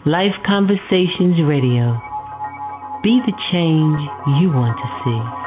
Life Conversations Radio. Be the change you want to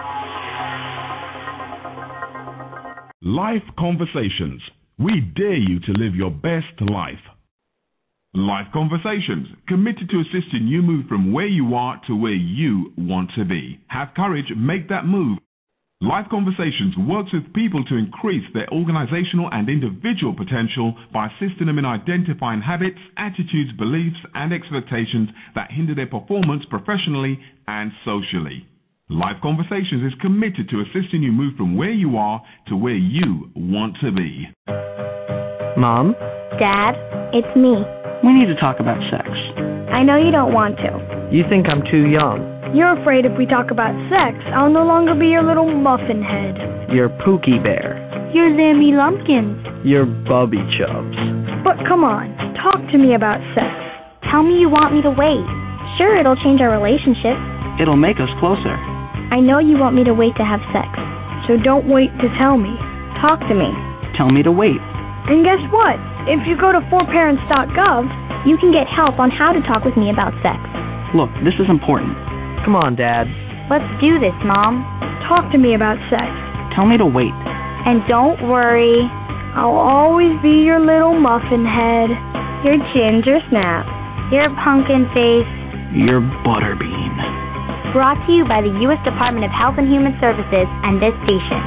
see. Life Conversations. We dare you to live your best life. Life Conversations, committed to assisting you move from where you are to where you want to be. Have courage, make that move. Life Conversations works with people to increase their organizational and individual potential by assisting them in identifying habits, attitudes, beliefs, and expectations that hinder their performance professionally and socially. Life Conversations is committed to assisting you move from where you are to where you want to be. Mom? Dad, it's me. We need to talk about sex. I know you don't want to. You think I'm too young. You're afraid if we talk about sex, I'll no longer be your little muffin head. You're Pookie Bear. You're Zammy Lumpkins. You're Bubby Chubs. But come on, talk to me about sex. Tell me you want me to wait. Sure, it'll change our relationship. It'll make us closer. I know you want me to wait to have sex, so don't wait to tell me. Talk to me. Tell me to wait. And guess what? If you go to forparents.gov, you can get help on how to talk with me about sex. Look, this is important. Come on, Dad. Let's do this, Mom. Talk to me about sex. Tell me to wait. And don't worry, I'll always be your little muffin head, your ginger snap, your pumpkin face, your butterbean. Brought to you by the U.S. Department of Health and Human Services and this station.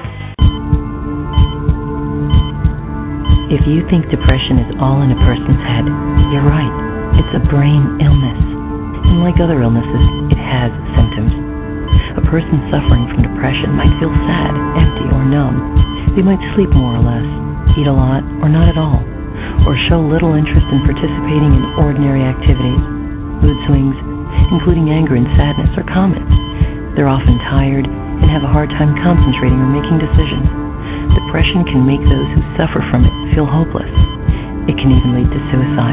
If you think depression is all in a person's head, you're right. It's a brain illness. And like other illnesses, it has symptoms. A person suffering from depression might feel sad, empty, or numb. They might sleep more or less, eat a lot or not at all, or show little interest in participating in ordinary activities. Mood swings, including anger and sadness, are common. They're often tired and have a hard time concentrating or making decisions. Depression can make those who suffer from it feel hopeless. It can even lead to suicide.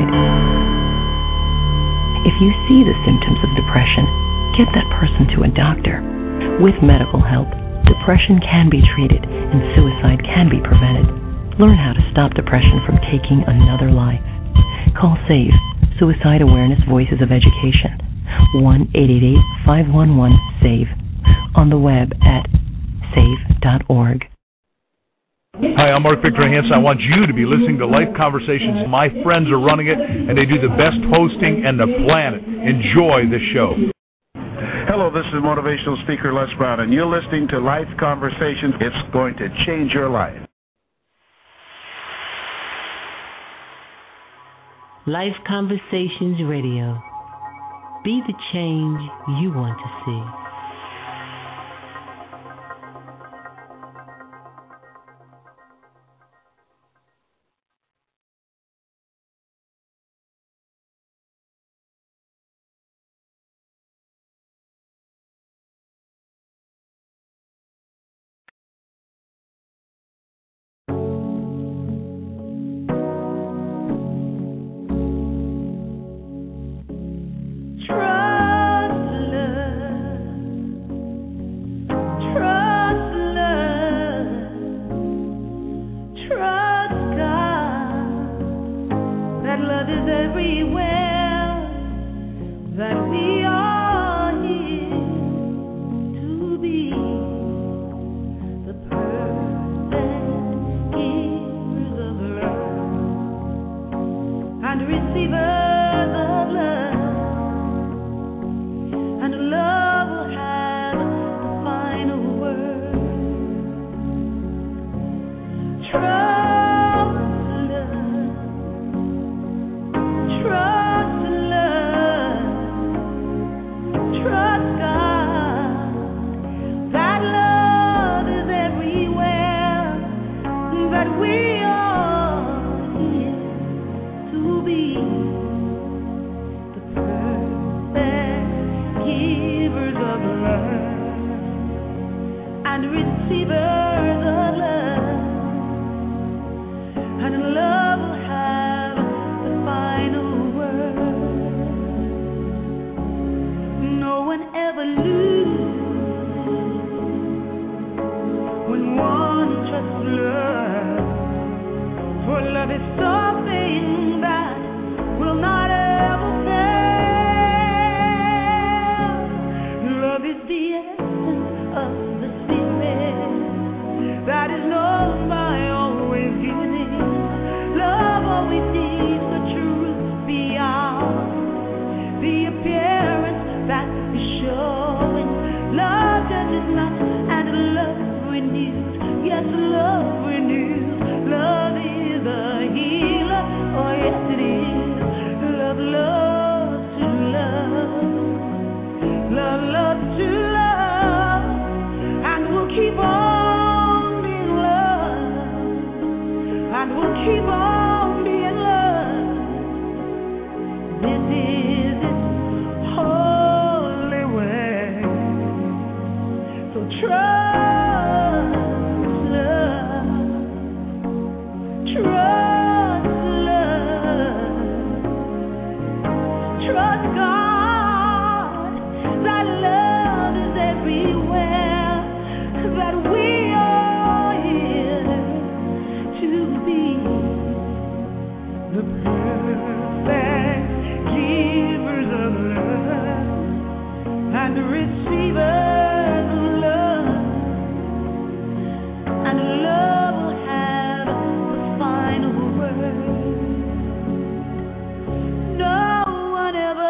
If you see the symptoms of depression, get that person to a doctor. With medical help, depression can be treated and suicide can be prevented. Learn how to stop depression from taking another life. Call SAVE, Suicide Awareness Voices of Education, 1-888-511-SAVE, on the web at save.org. Hi, I'm Mark Victor Hansen. I want you to be listening to Life Conversations. My friends are running it, and they do the best hosting in the planet. Enjoy the show. Hello, this is motivational speaker Les Brown, and you're listening to Life Conversations. It's going to change your life. Life Conversations Radio. Be the change you want to see. Love is something that will not ever fade. the perfect givers of love and the receivers of love, and love will have the final word. No one ever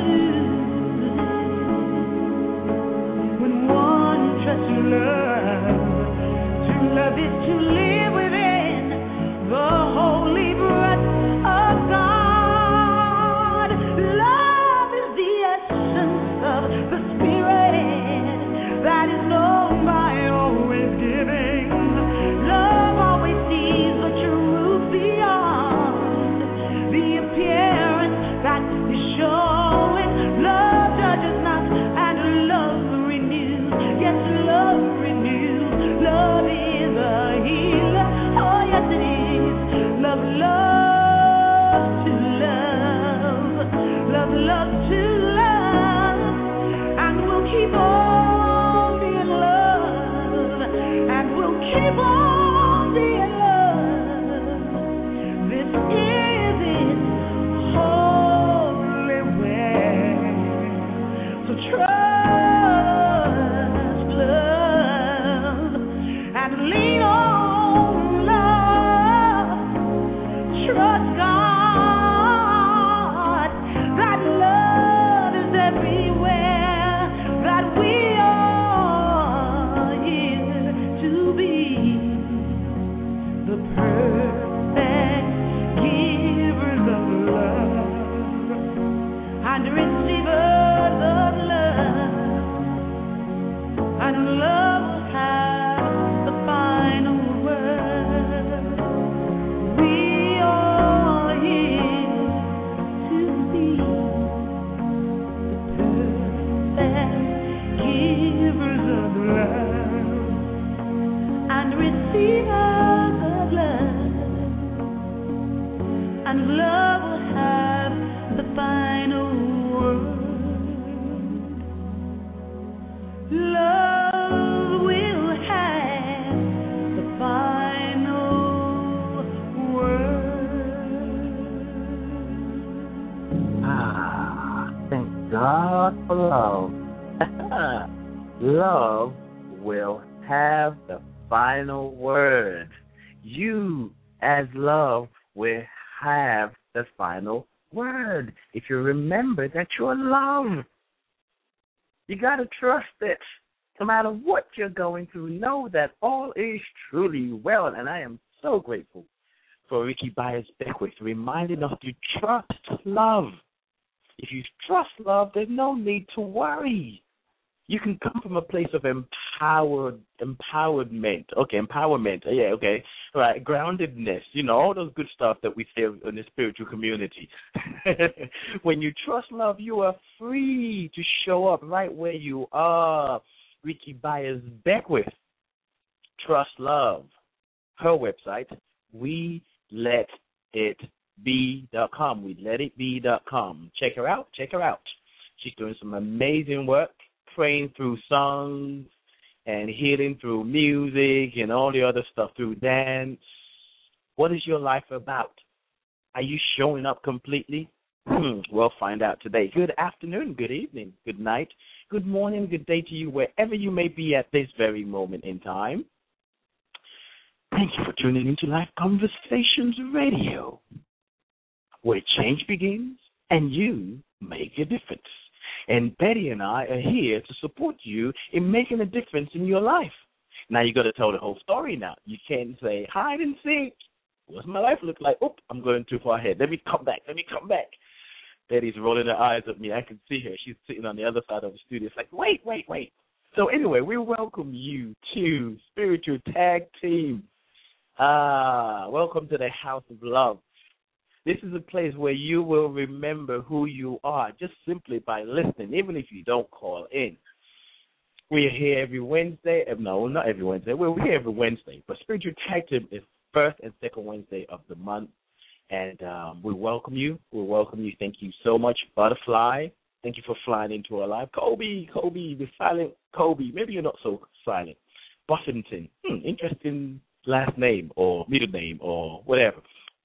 loses when one trusts love. To love is to live within the holy breath of God. Love is the essence of the Spirit that is known by always giving. Love always sees the truth beyond the appearance that is showing. Love judges not, and love renews. Yes, love renews. Love is a healer. Oh, yes, it is. Love, love to love. Love, love to love. And we'll keep on being love. And we'll keep on being love. This is its holy way. So trust love and lean on love. Trust God that love is everywhere, that we are here to be the perfect givers of love and receivers of love, and love will have the final word. We are here to be the perfect givers of love and receivers of love, and love will have the final word. Love will have the final word. Thank God for love. Love will have the final word. You, as love, will have the final word. If you remember that you're loved, you got to trust it. No matter what you're going through, know that all is truly well. And I am so grateful for Ricky Byers-Beckwith reminding us to trust love. If you trust love, there's no need to worry. You can come from a place of empowerment. Okay, empowerment. Yeah, okay. Right, groundedness. You know, all those good stuff that we say in the spiritual community. When you trust love, you are free to show up right where you are. Ricky Byers-Beckwith. Trust love. Her website, WeLetItBe.com. WeLetItBe.com. Check her out. She's doing some amazing work, praying through songs and healing through music and all the other stuff, through dance. What is your life about? Are you showing up completely? We'll find out today. Good afternoon, good evening, good night, good morning, good day to you, wherever you may be at this very moment in time. Thank you for tuning into Life Conversations Radio, where change begins and you make a difference. And Betty and I are here to support you in making a difference in your life. Now you got to tell the whole story now. You can't say, hide and seek. What's my life look like? Oh, I'm going too far ahead. Let me come back. Betty's rolling her eyes at me. I can see her. She's sitting on the other side of the studio. It's like, wait. So anyway, we welcome you to Spiritual Tag Team. Welcome to the House of Love. This is a place where you will remember who you are just simply by listening, even if you don't call in. We're here every Wednesday. No, not every Wednesday. We're here every Wednesday. But Spiritual Tag Team is first and second Wednesday of the month. And we welcome you. Thank you so much, Butterfly. Thank you for flying into our life. Kobe, the silent Kobe. Maybe you're not so silent. Buffington. Interesting last name or middle name or whatever.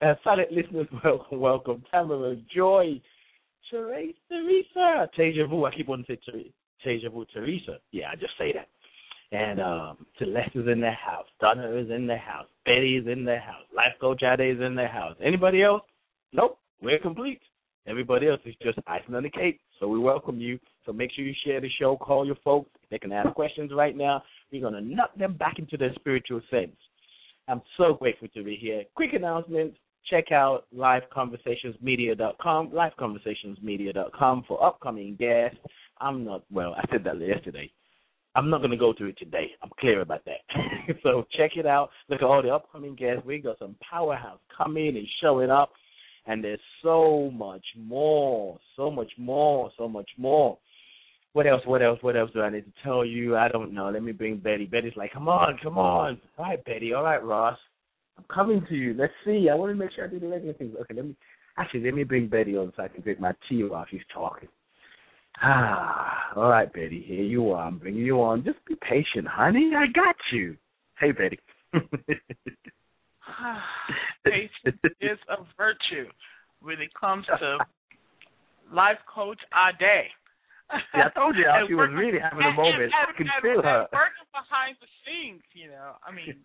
Silent listeners, welcome. Tamara, Joy, Teresa, Tasia Vu. I keep wanting to say Tasia Vu, Teresa. Yeah, I just say that. And Celeste is in the house. Donna is in the house. Betty is in the house. Life Coach Ade is in the house. Anybody else? Nope, we're complete. Everybody else is just icing on the cake. So we welcome you. So make sure you share the show. Call your folks. They can ask questions right now. We're going to knock them back into their spiritual sense. I'm so grateful to be here. Quick announcement. Check out liveconversationsmedia.com, liveconversationsmedia.com for upcoming guests. I said that yesterday. I'm not going to go through it today. I'm clear about that. So check it out. Look at all the upcoming guests. We got some powerhouse coming and showing up. And there's so much more. What else do I need to tell you? I don't know. Let me bring Betty. Betty's like, come on. All right, Betty. All right, Ross. I'm coming to you. Let's see. I want to make sure I do the regular things. Okay, let me bring Betty on so I can drink my tea while she's talking. All right, Betty. Here you are. I'm bringing you on. Just be patient, honey. I got you. Hey, Betty. Patience is a virtue when it comes to life coach Ade. Yeah, I told you she was really having a moment. I can feel her. Working behind the scenes, I mean.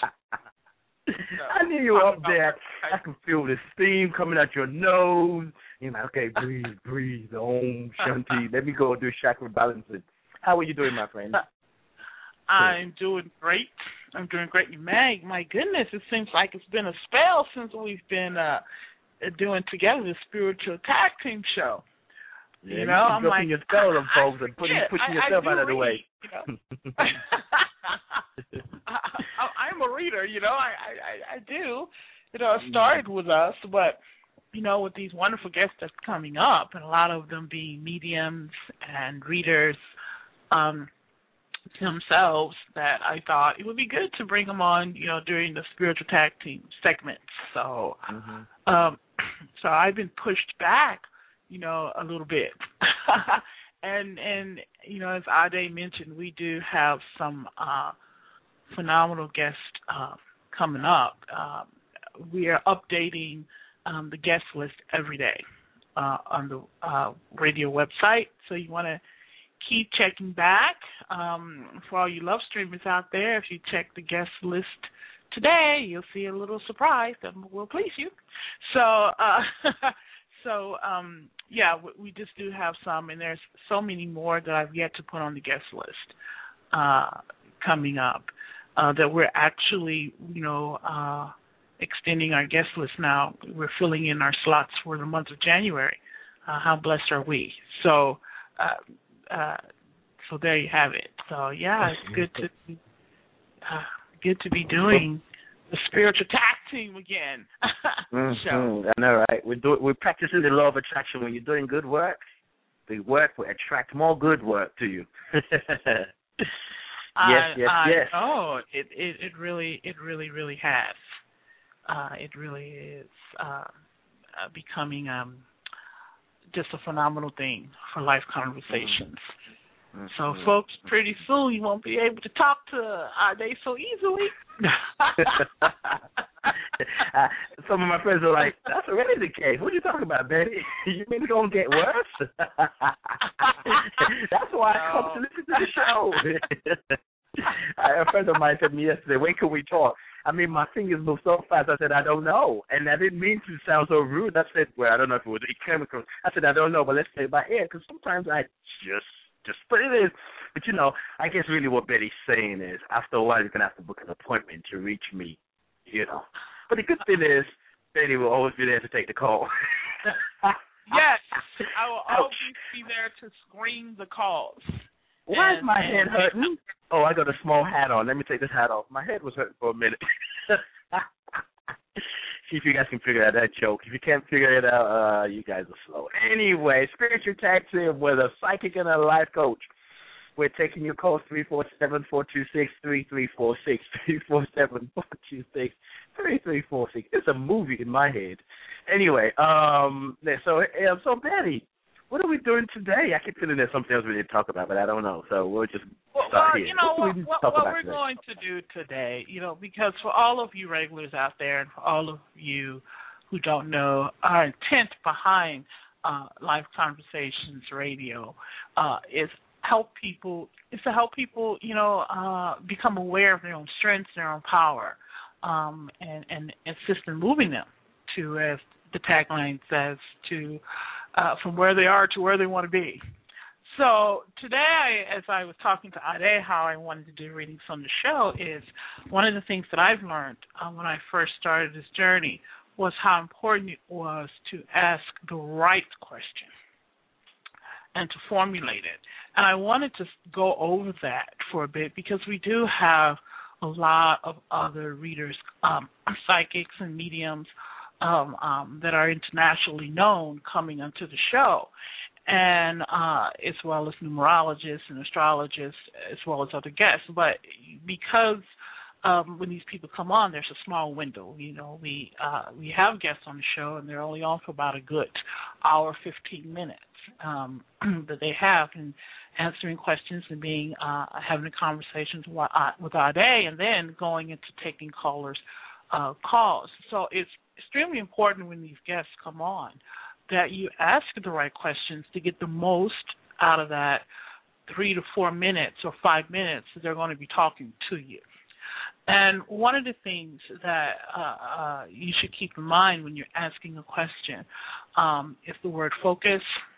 I knew you were up there. I can feel the steam coming out your nose. Okay, breathe. Om Shanti. Let me go do chakra balancing. How are you doing, my friend? I'm doing great. Man, my goodness, it seems like it's been a spell since we've been doing together the spiritual tag team show. Yeah, I'm like, your spell them folks and pushing yourself out of the way. I'm a reader, I do. It started with us, but, with these wonderful guests that's coming up, and a lot of them being mediums and readers themselves, that I thought it would be good to bring them on, during the spiritual tag team segments. So, so I've been pushed back, a little bit. and as Ade mentioned, we do have some phenomenal guests coming up. We are updating the guest list every day on the radio website, so you want to keep checking back. For all you love streamers out there, if you check the guest list today, you'll see a little surprise that will please you. We just do have some, and there's so many more that I've yet to put on the guest list coming up that we're actually, extending our guest list now. We're filling in our slots for the month of January. How blessed are we? So there you have it. So it's good to be doing the spiritual tag team again. I know, right? We're practicing the law of attraction. When you're doing good work, the work will attract more good work to you. Yes. Oh, it really has. It really is becoming just a phenomenal thing for life conversations. So, folks, pretty soon you won't be able to talk to Ade so easily. Some of my friends are like, that's already the case. What are you talking about, Betty? You mean it's going to get worse? That's why I come to listen to the show. A friend of mine said to me yesterday, when can we talk? I mean, my fingers move so fast. I said, I don't know. And I didn't mean to sound so rude. I said, well, I don't know if it was chemical. I said, I don't know, but let's say by ear, because sometimes I just put it in. But, I guess really what Betty's saying is, after a while, you're going to have to book an appointment to reach me, But the good thing is, Betty will always be there to take the call. Yes, I will always be there to screen the calls. Why is my head hurting? Oh, I got a small hat on. Let me take this hat off. My head was hurting for a minute. See if you guys can figure out that joke. If you can't figure it out, you guys are slow. Anyway, Spiritual Tag Team with a psychic and a life coach. We're taking your calls 347-426-3346, 347-426-3346. It's a movie in my head. Anyway, so Betty, what are we doing today? I keep feeling there's something else we need to talk about, but I don't know. So we'll just start here. What we're going to do today, because for all of you regulars out there and for all of you who don't know, our intent behind Life Conversations Radio is to help people, become aware of their own strengths, their own power, and assist in moving them to, as the tagline says, to from where they are to where they want to be. So today, as I was talking to Ade, how I wanted to do readings on the show is one of the things that I've learned when I first started this journey was how important it was to ask the right question and to formulate it. And I wanted to go over that for a bit because we do have a lot of other readers, psychics and mediums that are internationally known coming onto the show, and as well as numerologists and astrologists, as well as other guests. But because when these people come on, there's a small window. We have guests on the show, and they're only on for about a good hour, 15 minutes that they have in answering questions and being having conversations with Ade, and then going into taking callers' calls. So it's extremely important when these guests come on that you ask the right questions to get the most out of that 3 to 4 minutes or 5 minutes that they're going to be talking to you. And one of the things that you should keep in mind when you're asking a question is the word focus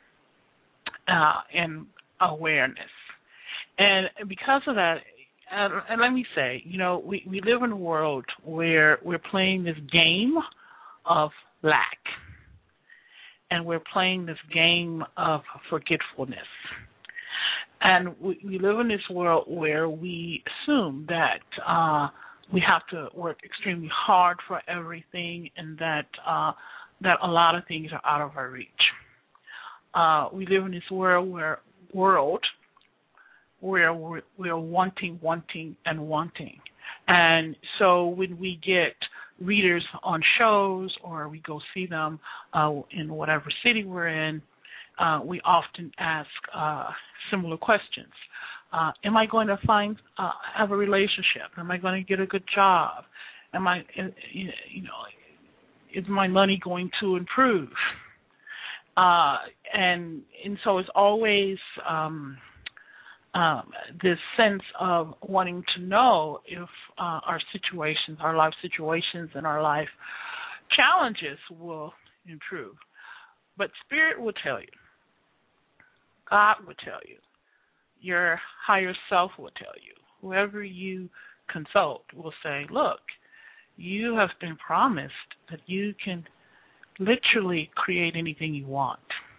and awareness. And because of that, and let me say, we live in a world where we're playing this game of lack. And we're playing this game of forgetfulness. And we live in this world where we assume that we have to work extremely hard for everything, and that a lot of things are out of our reach. We live in this world where we're wanting, and wanting. And so when we get readers on shows or we go see them in whatever city we're in, we often ask similar questions. Am I going to have a relationship? Am I going to get a good job? Is my money going to improve? And so it's always this sense of wanting to know if our life situations and our life challenges will improve. But Spirit will tell you, God will tell you, your higher self will tell you, whoever you consult will say, look, you have been promised that you can literally create anything you want.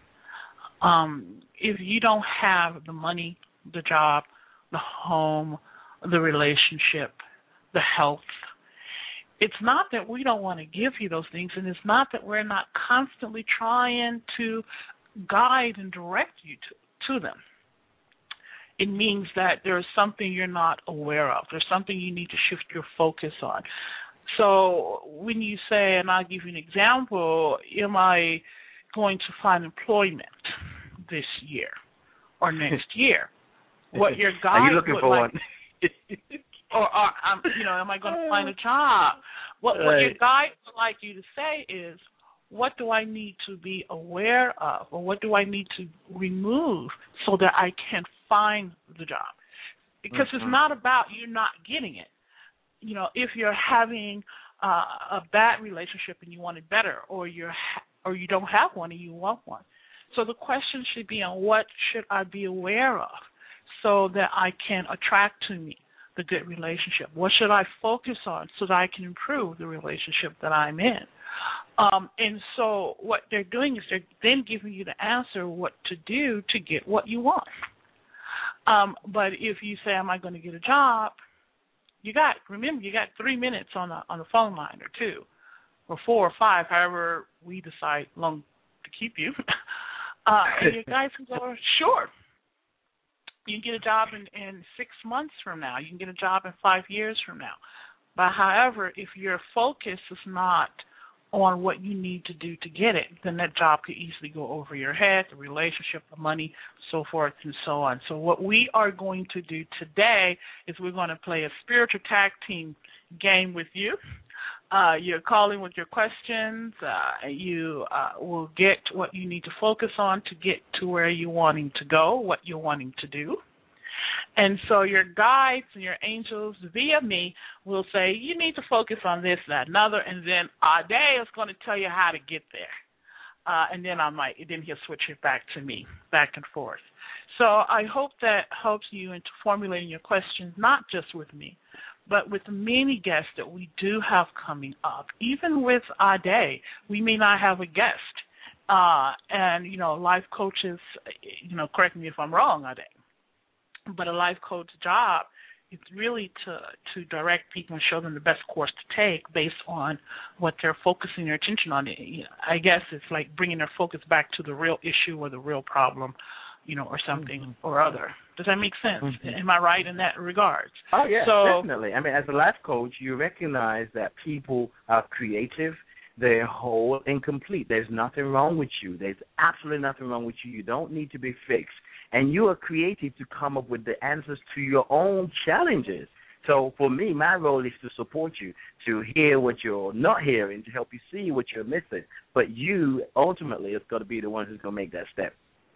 If you don't have the money, the job, the home, the relationship, the health, it's not that we don't want to give you those things, and it's not that we're not constantly trying to guide and direct you to them. It means that there's something you're not aware of. There's something you need to shift your focus on. So when you say, and I'll give you an example, am I going to find employment this year or next year? What your guide are you looking for one? Or am I going to find a job? What your guide would like you to say is, what do I need to be aware of, or what do I need to remove so that I can find the job? Because it's not about you not getting it. If you're having a bad relationship and you want it better, or you don't have one and you want one. So the question should be on what should I be aware of so that I can attract to me the good relationship? What should I focus on so that I can improve the relationship that I'm in? And so what they're doing is they're then giving you the answer what to do to get what you want. But if you say, am I going to get a job? Remember, you got 3 minutes on the phone line, or 2, or 4 or 5, however we decide long to keep you. And your guys can go, sure. You can get a job in 6 months from now. You can get a job in 5 years from now. But however, if your focus is not on what you need to do to get it, then that job could easily go over your head, the relationship, the money, so forth and so on. So what we are going to do today is we're going to play a spiritual tag team game with you. You're calling with your questions. You will get what you need to focus on to get to where you're wanting to go, what you're wanting to do. And so your guides and your angels via me will say, you need to focus on this, that, another, and then Ade is going to tell you how to get there. And then then he'll switch it back to me, back and forth. So I hope that helps you into formulating your questions, not just with me, but with many guests that we do have coming up. Even with Ade, we may not have a guest. And, life coaches, correct me if I'm wrong, Ade, but a life coach job is really to direct people and show them the best course to take based on what they're focusing their attention on. I guess it's like bringing their focus back to the real issue or the real problem, or something or other. Does that make sense? Mm-hmm. Am I right in that regard? Oh, yeah, definitely. I mean, as a life coach, you recognize that people are creative, they're whole and complete. There's nothing wrong with you. There's absolutely nothing wrong with you. You don't need to be fixed. And you are creative to come up with the answers to your own challenges. So for me, my role is to support you, to hear what you're not hearing, to help you see what you're missing. But you, ultimately, is going to be the one who's going to make that step.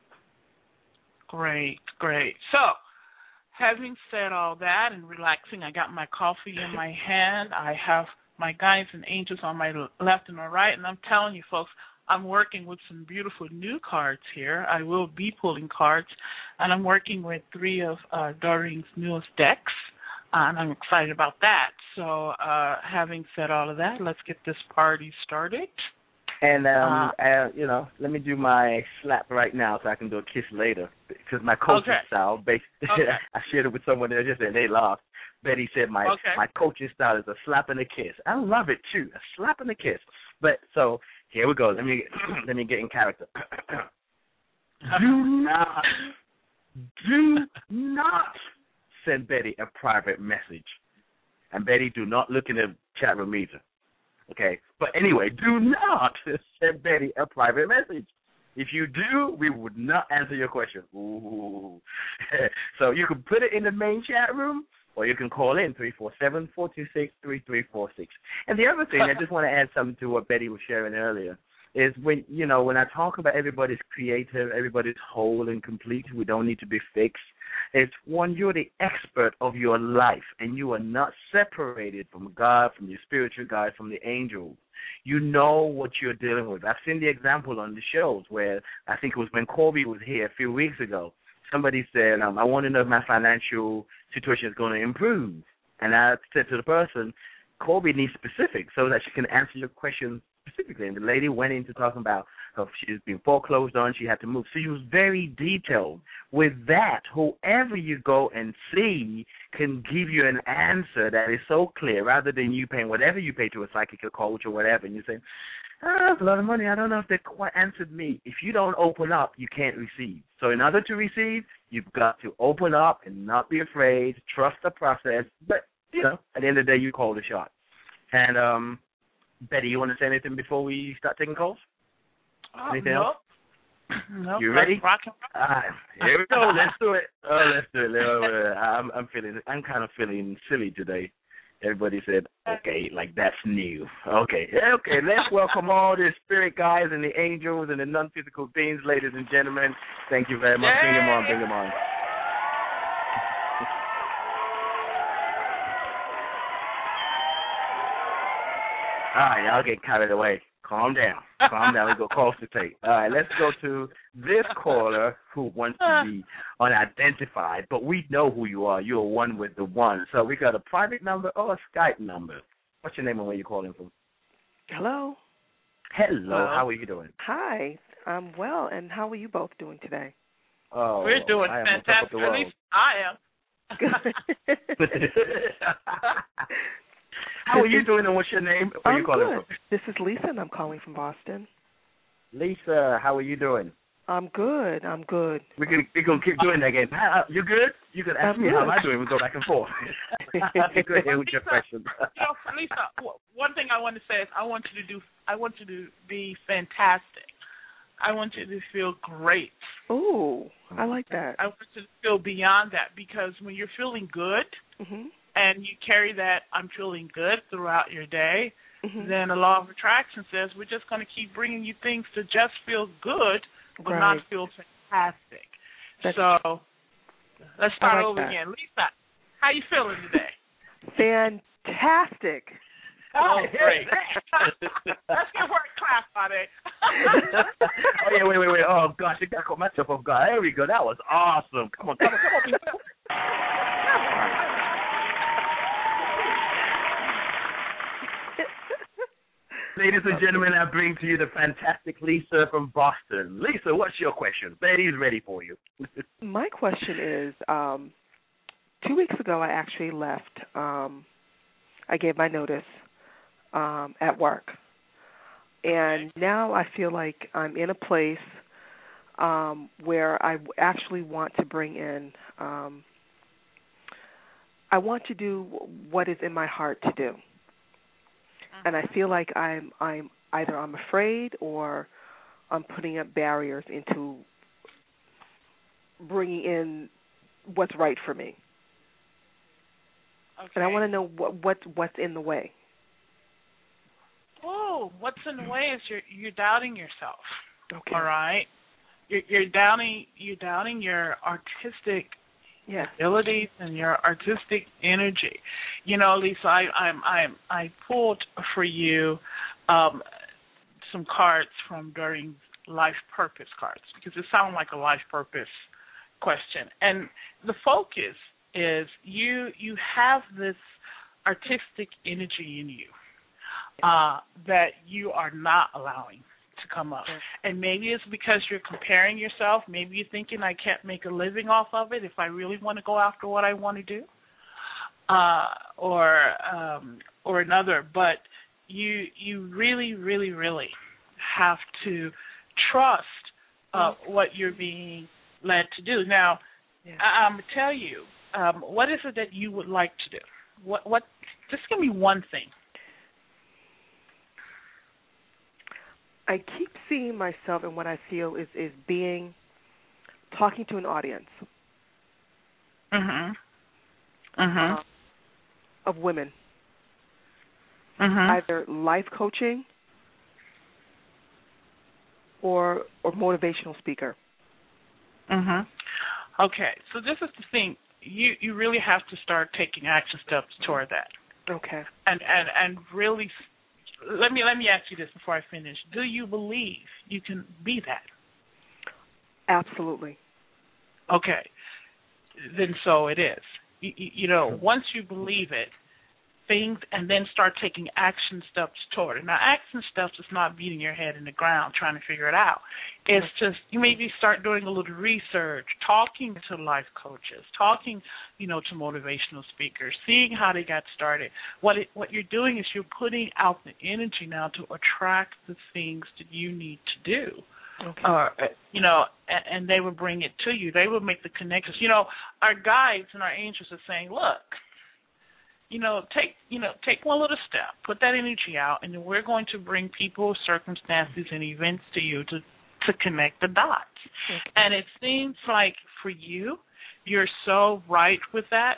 Great. So, having said all that and relaxing, I got my coffee in my hand. I have my guides and angels on my left and my right, and I'm telling you, folks, I'm working with some beautiful new cards here. I will be pulling cards, and I'm working with 3 of Doreen's newest decks, and I'm excited about that. So having said all of that, let's get this party started. And, let me do my slap right now so I can do a kiss later, because my coaching style, I shared it with someone there just and they laughed. Betty said my coaching style is a slap and a kiss. I love it, too, a slap and a kiss. But so here we go. Let me get in character. Do not send Betty a private message. And Betty, do not look in the chat room either. Okay? But anyway, do not send Betty a private message. If you do, we would not answer your question. Ooh. So you can put it in the main chat room, or you can call in 347-426-3346. And the other thing, I just want to add something to what Betty was sharing earlier, is when I talk about everybody's creative, everybody's whole and complete, we don't need to be fixed. It's one, you're the expert of your life, and you are not separated from God, from your spiritual guide, from the angels. You know what you're dealing with. I've seen the example on the shows where I think it was when Colby was here a few weeks ago. Somebody said, I want to know if my financial situation is going to improve. And I said to the person, Colby needs specifics so that she can answer your questions specifically. And the lady went into talking about how she's been foreclosed on, she had to move. So she was very detailed. With that, whoever you go and see can give you an answer that is so clear, rather than you paying whatever you pay to a psychic or coach or whatever, and you say, that's a lot of money. I don't know if they quite answered me. If you don't open up, you can't receive. So in order to receive, you've got to open up and not be afraid, trust the process. But, at the end of the day, you call the shot. And, Betty, you want to say anything before we start taking calls? Anything else? Nope. You ready? Here we go. Let's do it. Let's do it. I'm kind of feeling silly today. Everybody said, okay, like that's new. Okay. Let's welcome all the spirit guys and the angels and the non-physical beings, ladies and gentlemen. Thank you very much. Yay! Bring them on. All right, y'all get carried away. Calm down. We got calls to take. All right, let's go to this caller who wants to be unidentified, but we know who you are. You're one with the one. So we got a private number or a Skype number. What's your name and where you calling from? Hello. How are you doing? Hi. I'm well, and how are you both doing today? Oh, we're doing fantastic. At least I am. How are you doing, and what's your name? Where are you calling from? This is Lisa, and I'm calling from Boston. Lisa, how are you doing? I'm good. We can keep doing that again. You good? You can ask me how I'm doing. We go back and forth. Go ahead with your question. Lisa, one thing I want to say is I want you to be fantastic. I want you to feel great. Ooh, I like that. I want you to feel beyond that, because when you're feeling good, and you carry that I'm feeling good throughout your day, then the law of attraction says we're just going to keep bringing you things that just feel good but not feel fantastic. So let's start over again. Lisa, how you feeling today? Fantastic. Oh, great. Let's give her a clap, buddy. Oh, yeah, wait. Oh, gosh, I got myself off guard. There we go. That was awesome. Come on. Ladies and gentlemen, I bring to you the fantastic Lisa from Boston. Lisa, what's your question? Betty's ready for you. My question is, 2 weeks ago I actually left. I gave my notice at work. And now I feel like I'm in a place where I actually want to bring in, I want to do what is in my heart to do. And I feel like I'm either I'm afraid or I'm putting up barriers into bringing in what's right for me. Okay. And I want to know what's in the way. Oh, what's in the way is you're doubting yourself. Okay. All right. You're doubting your artistic abilities and your artistic energy. You know, Lisa, I pulled for you some cards from during life purpose cards because it sounded like a life purpose question. And the focus is you have this artistic energy in you that you are not allowing to come up. And maybe it's because you're comparing yourself. Maybe you're thinking I can't make a living off of it if I really want to go after what I want to do, or another. But you really, really, really have to trust what you're being led to do. Now, I'm going to tell you, what is it that you would like to do? What? Just give me one thing. I keep seeing myself, and what I feel is talking to an audience of women, either life coaching or motivational speaker. Okay, so this is the thing. You really have to start taking action steps toward that. Okay. And really. Let me ask you this before I finish. Do you believe you can be that? Absolutely. Okay. Then so it is. You know, once you believe it, things, and then start taking action steps toward it. Now, action steps is not beating your head in the ground trying to figure it out. It's just you maybe start doing a little research, talking to life coaches, talking, to motivational speakers, seeing how they got started. What you're doing is you're putting out the energy now to attract the things that you need to do. Okay. And they will bring it to you. They will make the connections. Our guides and our angels are saying, look, take one little step, put that energy out, and then we're going to bring people, circumstances, and events to you to connect the dots. Okay. And it seems like for you, you're so right with that,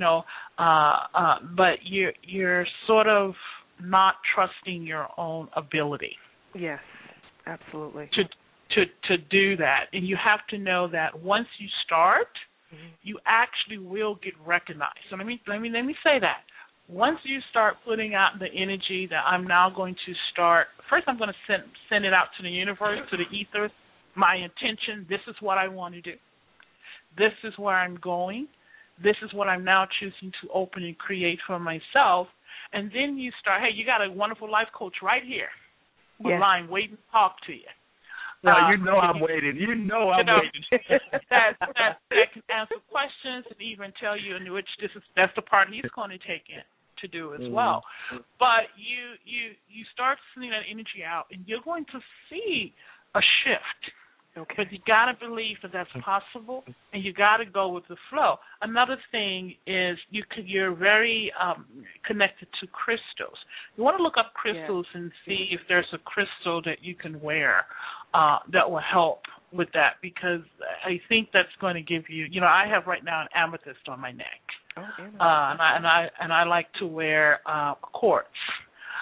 but you're sort of not trusting your own ability. Yes, absolutely. To do that, and you have to know that once you start, you actually will get recognized. So let me say that. Once you start putting out the energy that I'm now going to start, first I'm going to send it out to the universe, to the ether, my intention, this is what I want to do. This is where I'm going. This is what I'm now choosing to open and create for myself. And then you start, hey, you got a wonderful life coach right here online waiting to talk to you. No, I'm waiting. I'm waiting. that can answer questions and even tell you in which that's the part he's going to take in to do as well. But you start sending that energy out, and you're going to see a shift. Okay. But you got to believe that that's possible, and you got to go with the flow. Another thing is you're very connected to crystals. You want to look up crystals and see if there's a crystal that you can wear that will help with that, because I think that's going to give you. I have right now an amethyst on my neck, amethyst. and I like to wear quartz.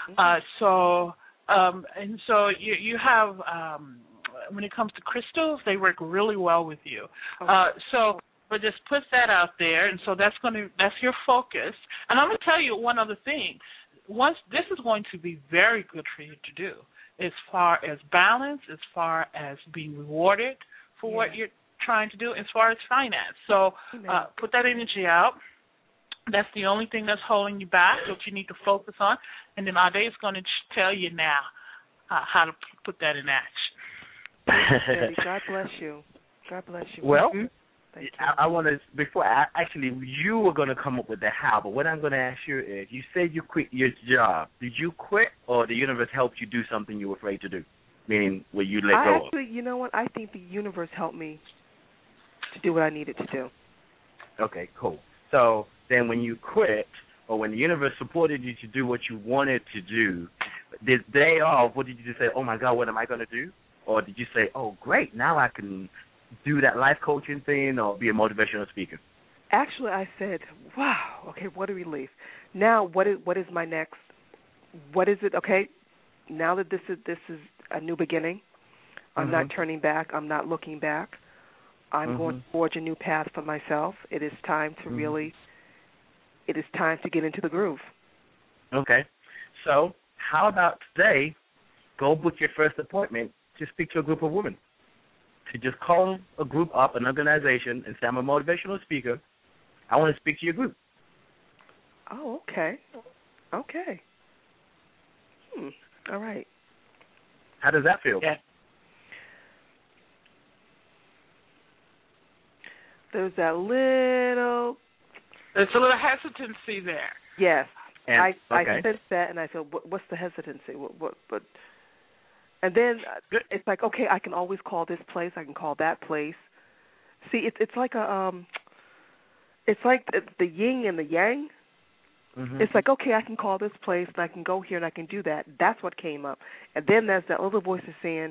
So you have when it comes to crystals, they work really well with you. But just put that out there, and so that's your focus. And I'm going to tell you one other thing. This is going to be very good for you to do, as far as balance, as far as being rewarded for what you're trying to do, as far as finance. So put that energy out. That's the only thing that's holding you back, that you need to focus on. And then Ade is going to tell you now how to put that in action. God bless you. God bless you. Well, I want to, actually, you were going to come up with the how, but what I'm going to ask you is, you said you quit your job. Did you quit, or the universe helped you do something you were afraid to do, meaning where you let go of? You know what? I think the universe helped me to do what I needed to do. Okay, cool. So then when you quit, or when the universe supported you to do what you wanted to do, the day off, what did you just say, oh, my God, what am I going to do? Or did you say, oh, great, now I can do that life coaching thing or be a motivational speaker? Actually, I said, wow, okay, what a relief. Now what is my next, what is it, okay, now that this is a new beginning, I'm not turning back, I'm not looking back, I'm going to forge a new path for myself. It is time to it is time to get into the groove. Okay, so how about today, go book your first appointment to speak to a group of women. To just call a group up, an organization, and say, I'm a motivational speaker. I want to speak to your group. Oh, okay. Okay. All right. How does that feel? Yeah. There's a little hesitancy there. Yes. And, I sense that, and I feel, what's the hesitancy? What? And then it's like, okay, I can always call this place. I can call that place. See, it's like it's like the yin and the yang. It's like, okay, I can call this place, and I can go here, and I can do that. That's what came up. And then there's that little voice is saying,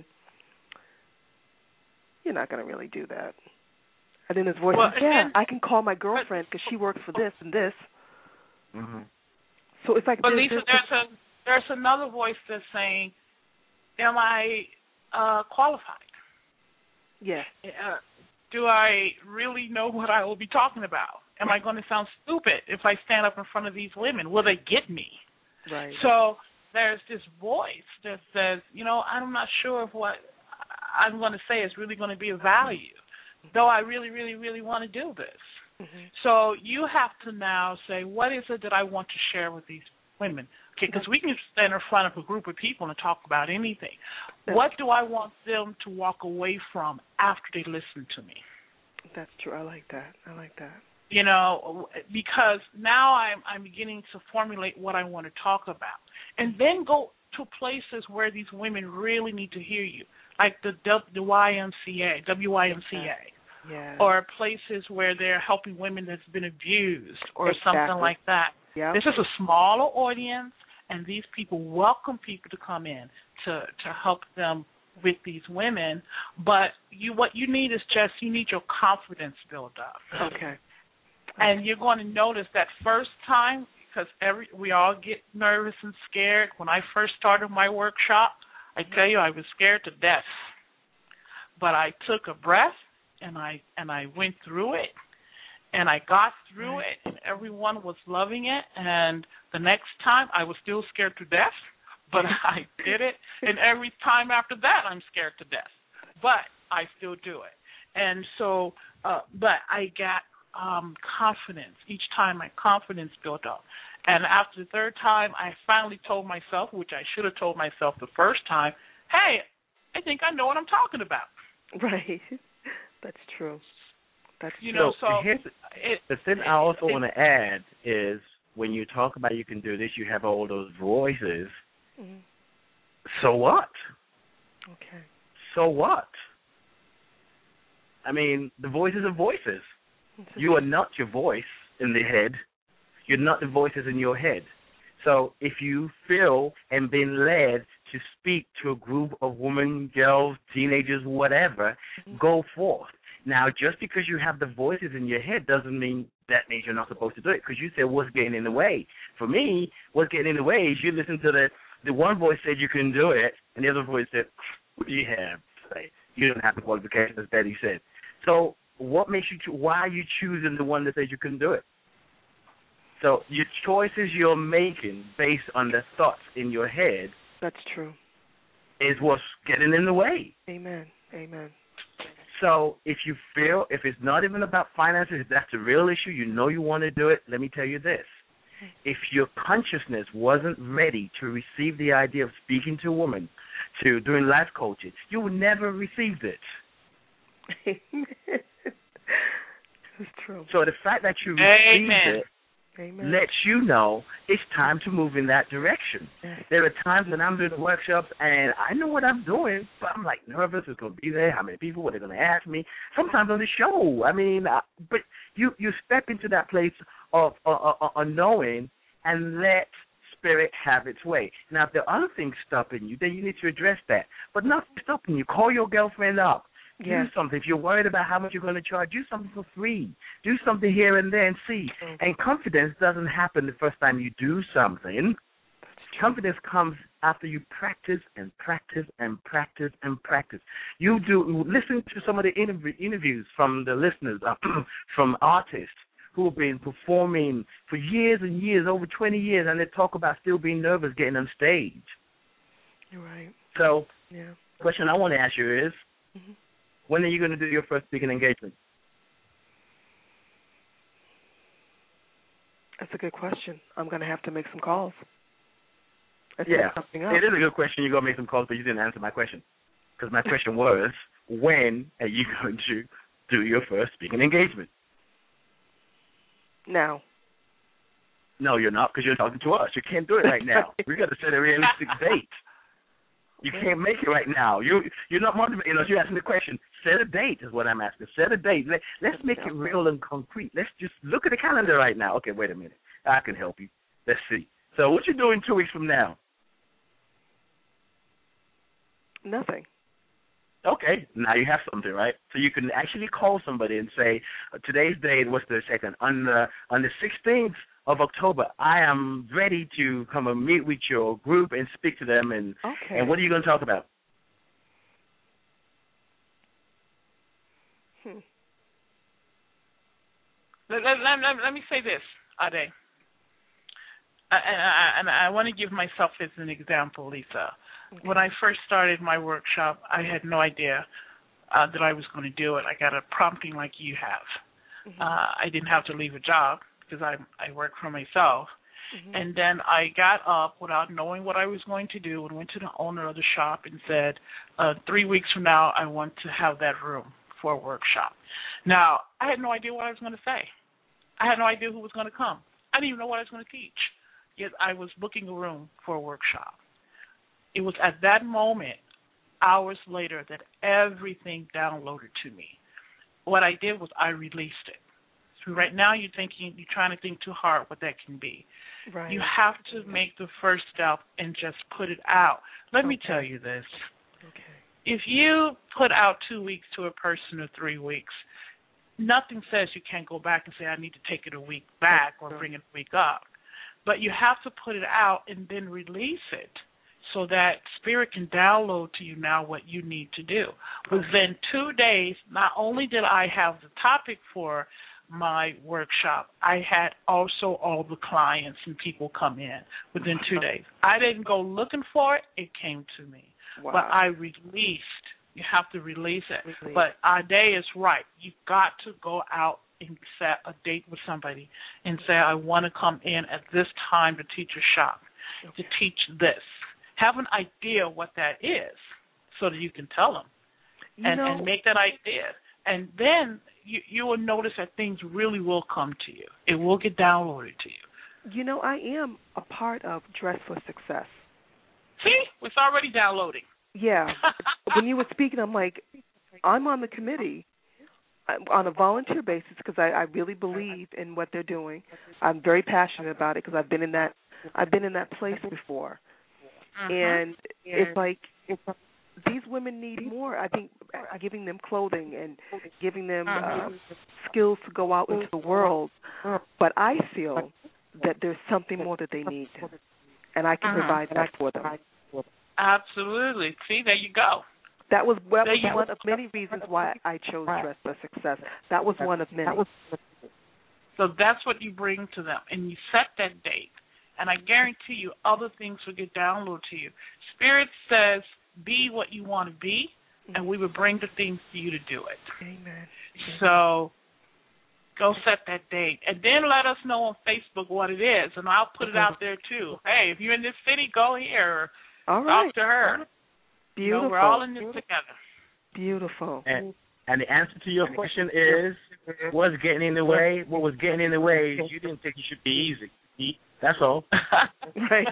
you're not going to really do that. And then this voice says, I can call my girlfriend because she works for this and this. So it's like, but Lisa, there's another voice that's saying, am I qualified? Yes. Do I really know what I will be talking about? Am I going to sound stupid if I stand up in front of these women? Will they get me? Right. So there's this voice that says, I'm not sure if what I'm going to say is really going to be of value, though I really, really, really want to do this. So you have to now say, what is it that I want to share with these women? Okay, because we can stand in front of a group of people and talk about anything. What do I want them to walk away from after they listen to me? That's true. I like that. Because now I'm beginning to formulate what I want to talk about. And then go to places where these women really need to hear you, like the YMCA, or places where they're helping women that's been abused or something like that. Yep. This is a smaller audience, and these people welcome people to come in to help them with these women. But what you need is you need your confidence built up. Okay. And you're going to notice that first time, because we all get nervous and scared. When I first started my workshop, I tell you, I was scared to death. But I took a breath, and I went through it. And I got through it, and everyone was loving it. And the next time, I was still scared to death, but I did it. And every time after that, I'm scared to death. But I still do it. And so, but I got confidence. Each time, my confidence built up. And after the third time, I finally told myself, which I should have told myself the first time, hey, I think I know what I'm talking about. Right. That's true. The thing I also want to add is when you talk about you can do this, you have all those voices. So what? Okay. So what? I mean, the voices are voices. You are not your voice in the head. You're not the voices in your head. So if you feel and been led to speak to a group of women, girls, teenagers, whatever, go forth. Now, just because you have the voices in your head doesn't mean that means you're not supposed to do it, because you said what's getting in the way. For me, what's getting in the way is you listen to the one voice said you couldn't do it, and the other voice said, what do you have to say? You don't have the qualifications that he said. So what makes you, why are you choosing the one that says you couldn't do it? So your choices you're making based on the thoughts in your head. That's true. Is what's getting in the way. Amen. Amen. So if you feel, if it's not even about finances, if that's the real issue, you know you want to do it, let me tell you this. If your consciousness wasn't ready to receive the idea of speaking to a woman, to doing life coaching, you would never receive it. It's true. So the fact that you received Amen. it Amen. lets you know it's time to move in that direction. Yes. There are times when I'm doing the workshops and I know what I'm doing, but I'm like nervous. Who's going to be there? How many people? What are they going to ask me? Sometimes on the show. I mean, but you step into that place of knowing and let spirit have its way. Now, if there are other things stopping you, then you need to address that. But nothing stopping you. Call your girlfriend up. Yeah. Do something. If you're worried about how much you're going to charge, do something for free. Do something here and there and see. And confidence doesn't happen the first time you do something. Confidence comes after you practice and practice and practice and practice. You do listen to some of the interviews from the listeners, from artists who have been performing for years and years, over 20 years, and they talk about still being nervous getting on stage. You're right. So, yeah. The question I want to ask you is, when are you going to do your first speaking engagement? That's a good question. I'm going to have to make some calls. Yeah, something up. It is a good question. You're going to make some calls, but you didn't answer my question. Because my question was, when are you going to do your first speaking engagement? Now. No, you're not, because you're talking to us. You can't do it right now. We got to set a realistic date. You can't make it right now. You're not motivated. You're asking the question. Set a date is what I'm asking. Set a date. Let's make it real and concrete. Let's just look at the calendar right now. Okay, wait a minute. I can help you. Let's see. So what you doing 2 weeks from now? Nothing. Okay, now you have something, right? So you can actually call somebody and say, today's date, what's the second? On the 16th of October, I am ready to come and meet with your group and speak to them. And what are you going to talk about? Let me say this, Ade. And I want to give myself as an example, Lisa. Okay. When I first started my workshop, I had no idea that I was going to do it. I got a prompting like you have. Mm-hmm. I didn't have to leave a job because I work for myself. Mm-hmm. And then I got up without knowing what I was going to do and went to the owner of the shop and said, 3 weeks from now, I want to have that room for a workshop. Now, I had no idea what I was going to say. I had no idea who was going to come. I didn't even know what I was going to teach. Yet I was booking a room for a workshop. It was at that moment, hours later, that everything downloaded to me. What I did was I released it. So right now you're trying to think too hard what that can be. Right. You have to make the first step and just put it out. Let me tell you this. Okay. If you put out 2 weeks to a person or 3 weeks, nothing says you can't go back and say, I need to take it a week back or bring it a week up. But you have to put it out and then release it so that spirit can download to you now what you need to do. Within 2 days, not only did I have the topic for my workshop, I had also all the clients and people come in within 2 days. I didn't go looking for it. It came to me. Wow. But I released. You have to release it. But Ade is right. You've got to go out and set a date with somebody and say, I want to come in at this time to teach a shop, to teach this. Have an idea what that is so that you can tell them and make that idea. And then you will notice that things really will come to you. It will get downloaded to you. You know, I am a part of Dress for Success. See? It's already downloading. Yeah. When you were speaking, I'm like, I'm on the committee on a volunteer basis because I really believe in what they're doing. I'm very passionate about it because I've been in that place before. And it's like these women need more. I think giving them clothing and giving them skills to go out into the world. But I feel that there's something more that they need. and I can provide that for them. Absolutely. See, there you go. That was one of many reasons why I chose Dress for Success. That was one of many. So that's what you bring to them, and you set that date. And I guarantee you other things will get downloaded to you. Spirit says, be what you want to be, and we will bring the things to you to do it. Amen. So go set that date. And then let us know on Facebook what it is, and I'll put it out there too. Hey, if you're in this city, go here. All right. Talk to her. Beautiful. You know, we're all in this together. Beautiful. And the answer to your question is, what's getting in the way? What was getting in the way is you didn't think it should be easy. That's all. Right.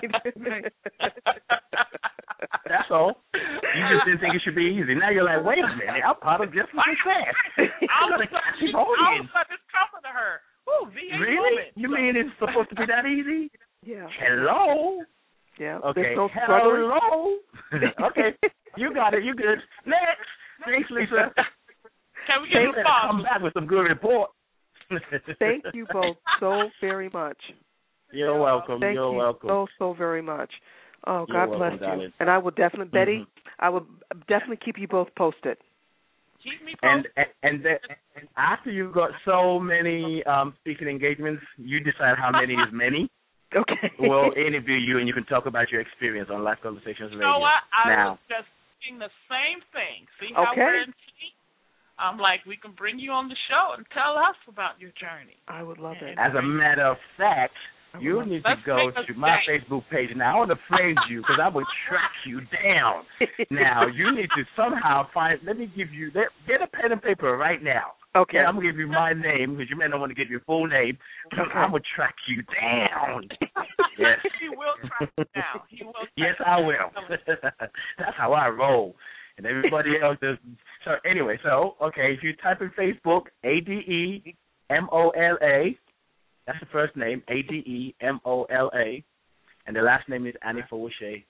That's all. You just didn't think it should be easy. Now you're like, wait a minute, I'm part of just what I said. I'm going to catch him on in. It's coming to her. Ooh, V8 really? woman. You mean it's supposed to be that easy? Yeah. Hello? Yeah. Okay. No Hello? Okay. You got it. You good. Next. Thanks, Lisa. Can we get a come back with some good report. Thank you both so very much. You're welcome. Thank You're you welcome. so very much. Oh, You're God welcome, bless darling. you. And I will definitely, Betty, I will definitely keep you both posted. Keep me posted. And after you got so many speaking engagements, you decide how many is many. Okay. We'll interview you and you can talk about your experience on Life Conversations Radio. You know what? I was just thinking the same thing. See how we're in sync? I'm like, we can bring you on the show and tell us about your journey. I would love it. As a matter of fact, you need to go to my Facebook page. Now, I want to praise you because I will track you down. Now, you need to somehow get a pen and paper right now. Okay. Yeah, I'm going to give you my name because you may not want to give your full name. Okay. I'm going to track you down. Yes. He will track you down. He will. Yes, I will. That's how I roll. And everybody else does. So anyway, if you type in Facebook, ADEMOLA, that's the first name, ADEMOLA, and the last name is Anifowoshe,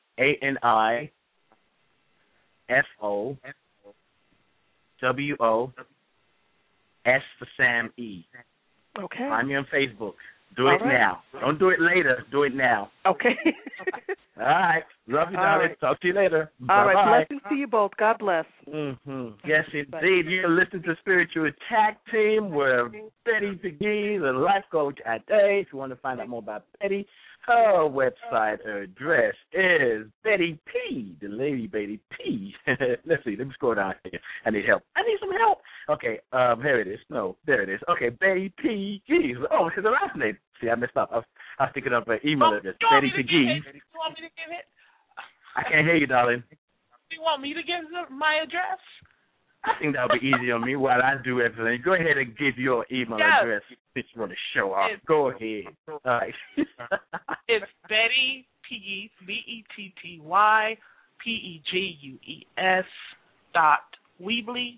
ANIFOWOS for Sam E. Okay. Find me on Facebook. Do it now. Don't do it later. Do it now. Okay. All right. Love you, darling. Right. Talk to you later. All Bye-bye. right. Blessings to you both. God bless. Mm-hmm. Yes, indeed. You're listening to Spiritual Attack Team with Betty Pegues, the life coach at Day. If you want to find out more about Betty, her website address is Betty P, the lady Betty P. Let's see. Let me scroll down here. I need help. I need some help. Okay. Here it is. No, there it is. Okay. Betty Pegues. Oh, it's the last name. See, I messed up. I was thinking of an email address. Betty Pegues. You want me to give it? I can't hear you, darling. You want me to give my address? I think that'll be easy on me while I do everything. Go ahead and give your email address since you want to show off. Go ahead. All right. It's Betty Pegues, BettyPegues .Weebly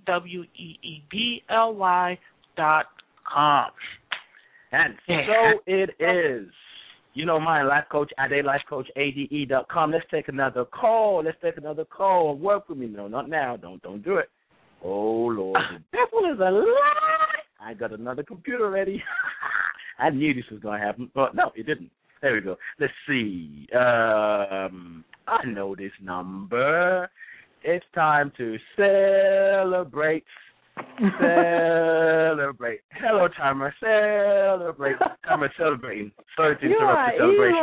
WEEBLY.com. And so it is. You know mine, Life Coach Ade, LifeCoachADE.com. Let's take another call. Work with me. No, not now. Don't do it. Oh, Lord. The devil is a lie. I got another computer ready. I knew this was going to happen. But no, it didn't. There we go. Let's see. I know this number. It's time to celebrate. Celebrate. Hello, Timer. Celebrate. Timer celebrating. Sorry to interrupt the celebration.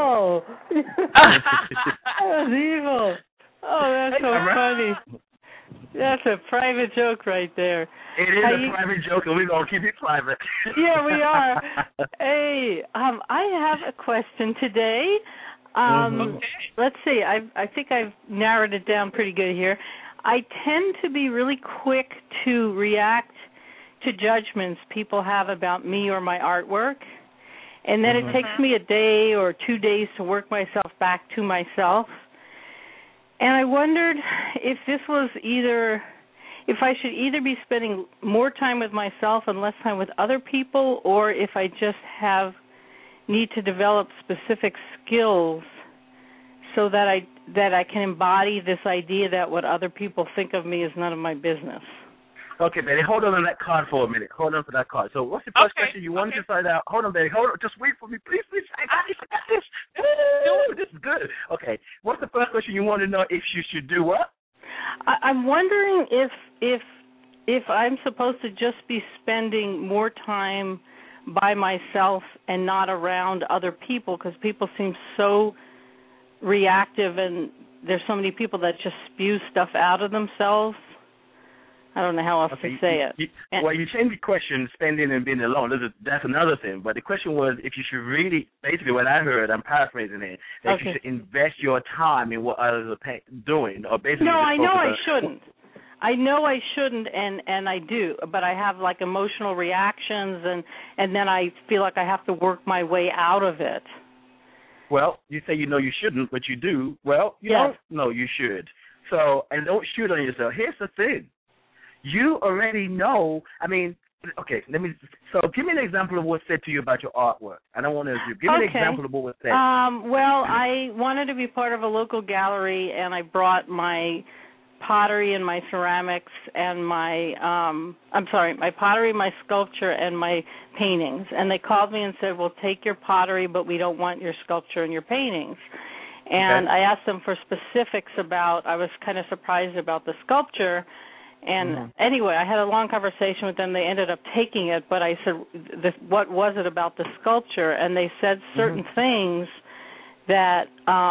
That was evil. Oh, that's so funny. That's a private joke right there. It is a private joke, and we're going to keep it private. Yeah, we are. Hey, I have a question today. Let's see. I think I've narrowed it down pretty good here. I tend to be really quick to react to judgments people have about me or my artwork, and then it takes me a day or 2 days to work myself back to myself. And I wondered if this was if I should either be spending more time with myself and less time with other people, or if I just need to develop specific skills so that I can embody this idea that what other people think of me is none of my business. Okay, Betty, hold on that card for a minute. Hold on for that card. So what's the first question you wanted to find out? Hold on, Betty. Hold on. Just wait for me, please. I got this. Ooh, this is good. Okay. What's the first question you want to know if you should do what? I'm wondering if I'm supposed to just be spending more time by myself and not around other people, because people seem so reactive and there's so many people that just spew stuff out of themselves. I don't know how else to say it. You changed the question, spending and being alone. That's another thing. But the question was if you should really, basically what I heard, I'm paraphrasing it, that you should invest your time in what others are doing. Or basically no, I know I shouldn't. I know I shouldn't, and I do. But I have, like, emotional reactions, and then I feel like I have to work my way out of it. Well, you say you know you shouldn't, but you do. Well, you don't know you should. So, and don't shoot on yourself. Here's the thing. You already know, okay, so give me an example of what's said to you about your artwork. I don't want to assume. Give me an example of what was said. Well, I wanted to be part of a local gallery, and I brought my pottery and my ceramics and my pottery, my sculpture, and my paintings. And they called me and said, well, take your pottery, but we don't want your sculpture and your paintings. And I asked them for specifics I was kind of surprised about the sculpture. And anyway, I had a long conversation with them. They ended up taking it, but I said, what was it about the sculpture? And they said certain things that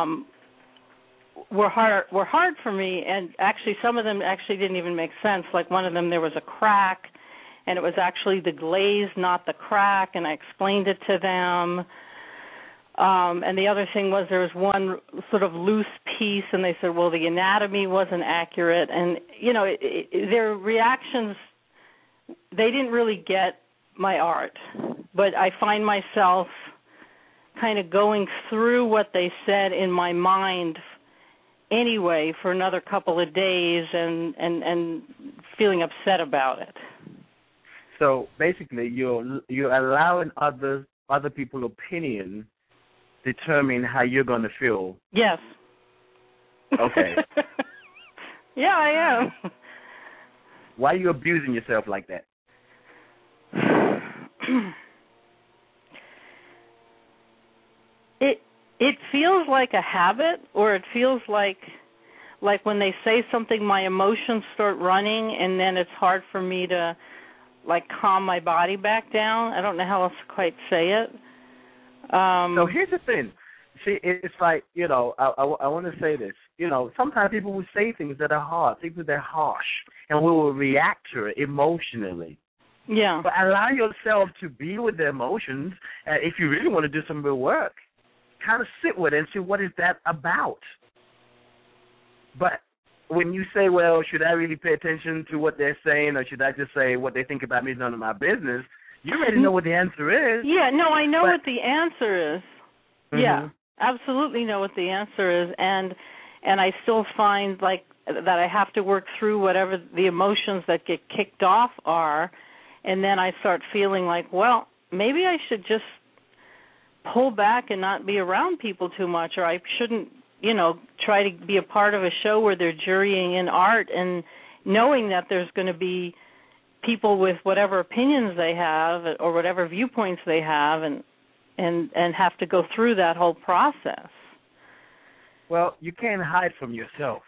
were hard for me, and actually some of them actually didn't even make sense. Like one of them, there was a crack, and it was actually the glaze, not the crack, and I explained it to them. And the other thing was there was one sort of loose piece, and they said, well, the anatomy wasn't accurate. And, their reactions, they didn't really get my art. But I find myself kind of going through what they said in my mind anyway for another couple of days and feeling upset about it. So basically you're allowing other people's opinion determine how you're going to feel. Yes. Okay. Yeah, I am. Why are you abusing yourself like that? It feels like a habit, or it feels like when they say something, my emotions start running, and then it's hard for me to, calm my body back down. I don't know how else to quite say it. So here's the thing. See, it's like, I want to say this. Sometimes people will say things that are hard, things that are harsh, and we will react to it emotionally. Yeah. But allow yourself to be with the emotions. If you really want to do some real work, kind of sit with it and see what is that about. But when you say, well, should I really pay attention to what they're saying, or should I just say what they think about me is none of my business, you already know what the answer is. Yeah, no, I know what the answer is. Yeah, absolutely know what the answer is, and I still find that I have to work through whatever the emotions that get kicked off are, and then I start feeling like, well, maybe I should just pull back and not be around people too much, or I shouldn't, try to be a part of a show where they're jurying in art and knowing that there's going to be people with whatever opinions they have or whatever viewpoints they have and have to go through that whole process. Well, you can't hide from yourself.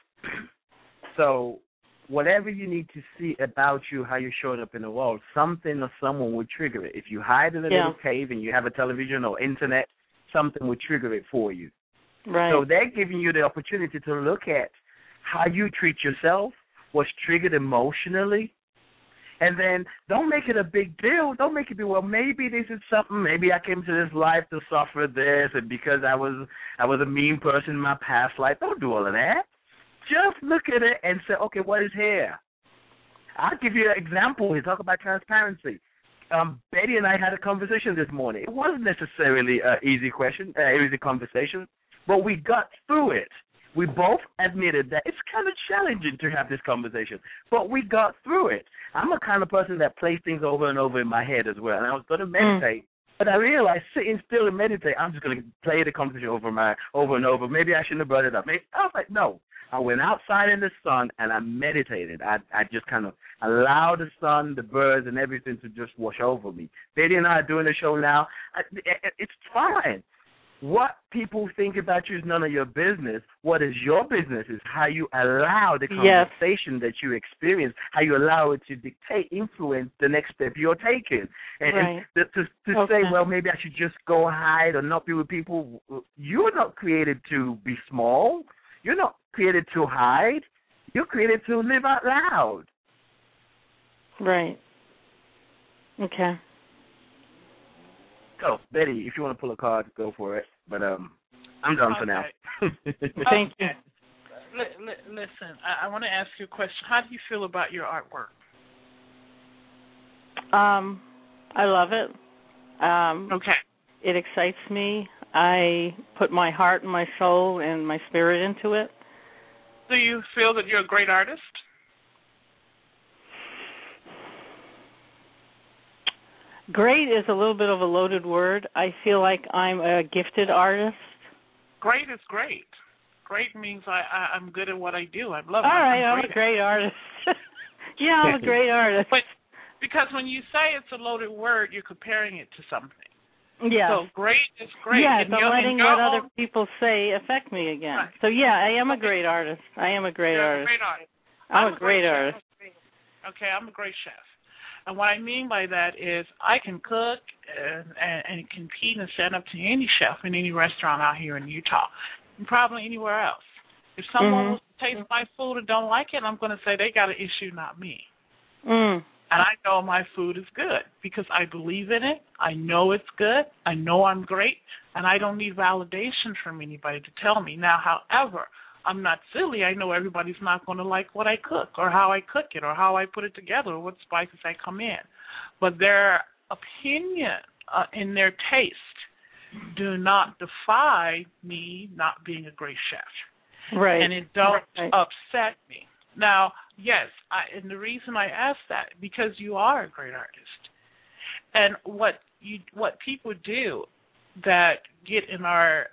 So whatever you need to see about you, how you're showing up in the world, something or someone will trigger it. If you hide in a little cave and you have a television or internet, something will trigger it for you. Right. So they're giving you the opportunity to look at how you treat yourself, what's triggered emotionally, and then don't make it a big deal. Don't make it be, well, maybe this is something, maybe I came to this life to suffer this, and because I was a mean person in my past life. Don't do all of that. Just look at it and say, okay, what is here? I'll give you an example. We talk about transparency. Betty and I had a conversation this morning. It wasn't necessarily an easy conversation, but we got through it. We both admitted that it's kind of challenging to have this conversation, but we got through it. I'm a kind of person that plays things over and over in my head as well, and I was going to meditate, but I realized sitting still and meditate, I'm just going to play the conversation over and over. Maybe I shouldn't have brought it up. I was like, no, I went outside in the sun and I meditated. I just kind of allowed the sun, the birds, and everything to just wash over me. Betty and I are doing the show now. It's fine. What people think about you is none of your business. What is your business is how you allow the conversation that you experience, how you allow it to dictate, influence the next step you're taking. And to say, well, maybe I should just go hide or not be with people, you're not created to be small. You're not created to hide. You're created to live out loud. Right. Okay. So, Betty, if you want to pull a card, go for it. But I'm done for now. Thank you. Listen, I want to ask you a question. How do you feel about your artwork? I love it. Okay. It excites me. I put my heart and my soul and my spirit into it. Do you feel that you're a great artist? Great is a little bit of a loaded word. I feel like I'm a gifted artist. Great is great. Great means I'm good at what I do. I love it. All right, I'm a great artist. Yeah, I'm a great artist. But because when you say it's a loaded word, you're comparing it to something. Yeah. So great is great. Yes, I'm letting what other people say affect me again. Right. So yeah, I am a great artist. I am a great artist. Great artist. I'm a great artist. Okay, I'm a great chef. And what I mean by that is I can cook and compete and stand up to any chef in any restaurant out here in Utah and probably anywhere else. If someone wants to taste my food and don't like it, I'm going to say they got an issue, not me. And I know my food is good because I believe in it. I know it's good. I know I'm great. And I don't need validation from anybody to tell me. Now, however, I'm not silly. I know everybody's not going to like what I cook or how I cook it or how I put it together or what spices I come in. But their opinion and their taste do not defy me not being a great chef. Right. And it don't upset me. Now, yes, and the reason I ask that, because you are a great artist. And what people do that get in our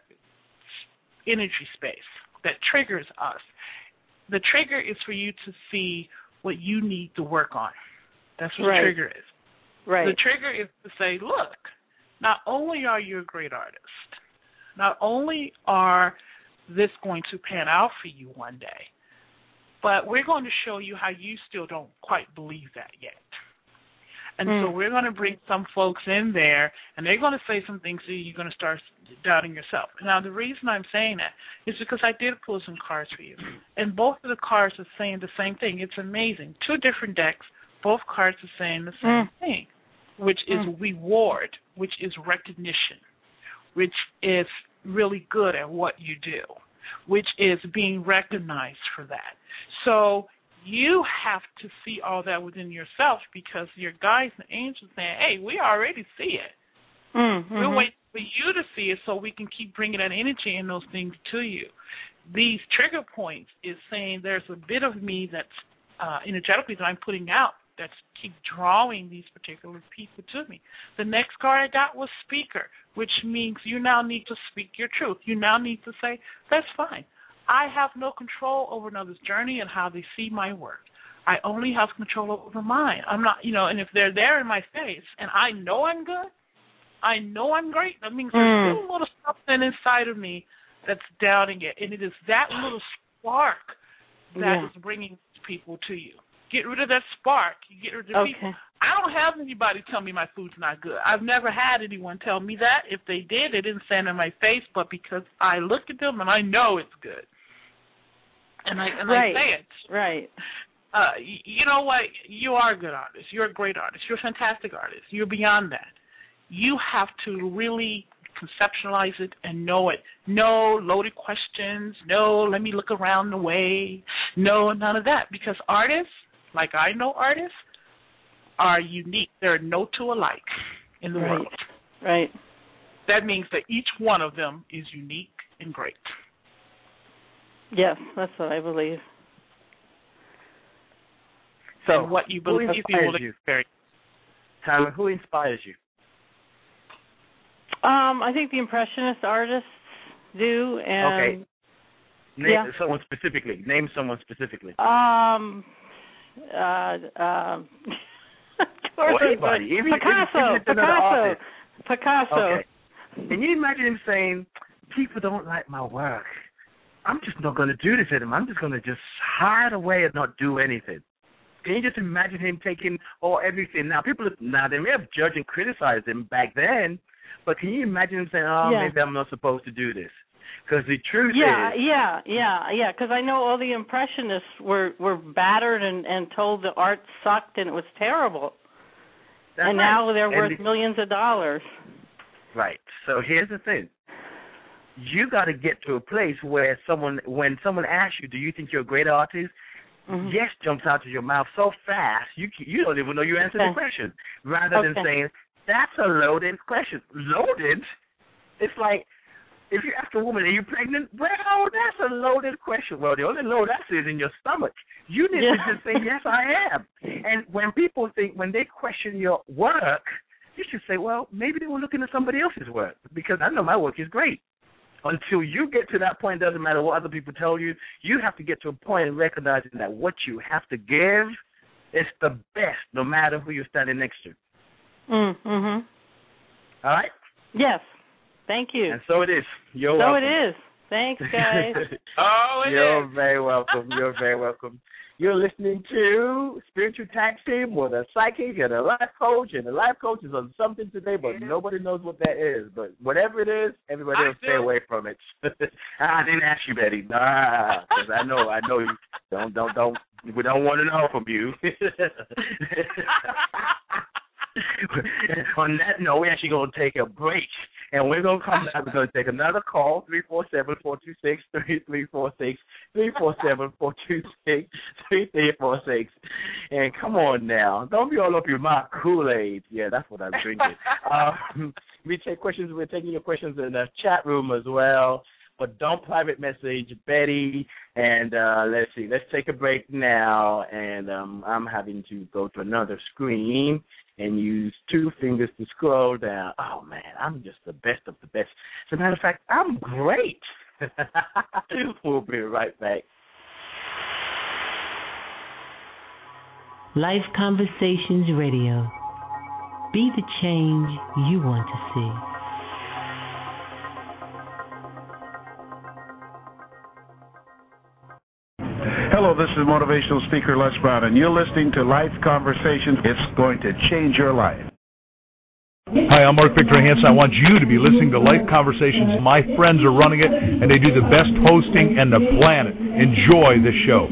energy space, that triggers us, the trigger is for you to see what you need to work on. That's what the trigger is. Right. The trigger is to say, look, not only are you a great artist, not only are this going to pan out for you one day, but we're going to show you how you still don't quite believe that yet. And so we're going to bring some folks in there, and they're going to say some things to you. You're going to start doubting yourself. Now, the reason I'm saying that is because I did pull some cards for you, and both of the cards are saying the same thing. It's amazing. Two different decks, both cards are saying the same thing, which is reward, which is recognition, which is really good at what you do, which is being recognized for that. So you have to see all that within yourself because your guides and angels saying, hey, we already see it. We're waiting for you to see it so we can keep bringing that energy and those things to you. These trigger points is saying there's a bit of me that's energetically that I'm putting out that's keep drawing these particular people to me. The next card I got was speaker, which means you now need to speak your truth. You now need to say, that's fine. I have no control over another's journey and how they see my work. I only have control over mine. I'm not, and if they're there in my face and I know I'm good, I know I'm great, that means there's still a little something inside of me that's doubting it. And it is that little spark that is bringing people to you. Get rid of that spark. You get rid of the people. I don't have anybody tell me my food's not good. I've never had anyone tell me that. If they did, they didn't stand in my face, but because I look at them and I know it's good. And I say it. Right. You know what? You are a good artist. You're a great artist. You're a fantastic artist. You're beyond that. You have to really conceptualize it and know it. No loaded questions. No, let me look around the way. No, none of that. Because artists, like I know artists, are unique. There are no two alike in the world. Right. That means that each one of them is unique and great. Yes, that's what I believe. So, what you believe you will experience. Tyler, who inspires you? I think the Impressionist artists do. And okay. Name someone specifically. Name someone specifically. Anybody. Picasso. Okay. Can you imagine him saying, people don't like my work. I'm just not going to do this anymore. I'm just going to just hide away and not do anything. Can you just imagine him taking everything? Now, they may have judged and criticized him back then, but can you imagine him saying, maybe I'm not supposed to do this? Because the truth is... Yeah, because I know all the Impressionists were battered and told the art sucked and it was terrible. And now they're worth millions of dollars. Right. So here's the thing. You got to get to a place where when someone asks you, do you think you're a great artist? Mm-hmm. Yes jumps out of your mouth so fast, you don't even know you answered the question. Rather than saying, that's a loaded question. Loaded? It's like, if you ask a woman, are you pregnant? Well, that's a loaded question. Well, the only load that's in your stomach. You need to just say, yes, I am. And when they question your work, you should say, well, maybe they were looking at somebody else's work, because I know my work is great. Until you get to that point, it doesn't matter what other people tell you. You have to get to a point in recognizing that what you have to give is the best, no matter who you're standing next to. Mm-hmm. All right? Yes. Thank you. And so it is. You're welcome. So it is. Thanks, guys. You're very welcome. You're very welcome. You're listening to Spiritual Tag Team with a psychic and a life coach, and the life coach is on something today, but nobody knows what that is. But whatever it is, everybody will stay away from it. I didn't ask you, Betty. Nah, because I know you. Don't. We don't want to know from you. On that note, we're actually going to take a break, and we're going to come back. We're going to take another call, 347-426-3346, 347-426-3346. And come on now. Don't be all up your mouth Kool-Aid. Yeah, that's what I'm drinking. We're taking your questions in the chat room as well. But don't private message Betty. And let's see. Let's take a break now. And I'm having to go to another screen and use 2 fingers to scroll down. Oh, man, I'm just the best of the best. As a matter of fact, I'm great. We'll be right back. Life Conversations Radio. Be the change you want to see. Hello, this is motivational speaker Les Brown, and you're listening to Life Conversations. It's going to change your life. Hi, I'm Mark Victor Hansen. I want you to be listening to Life Conversations. My friends are running it, and they do the best hosting on the planet. Enjoy the show.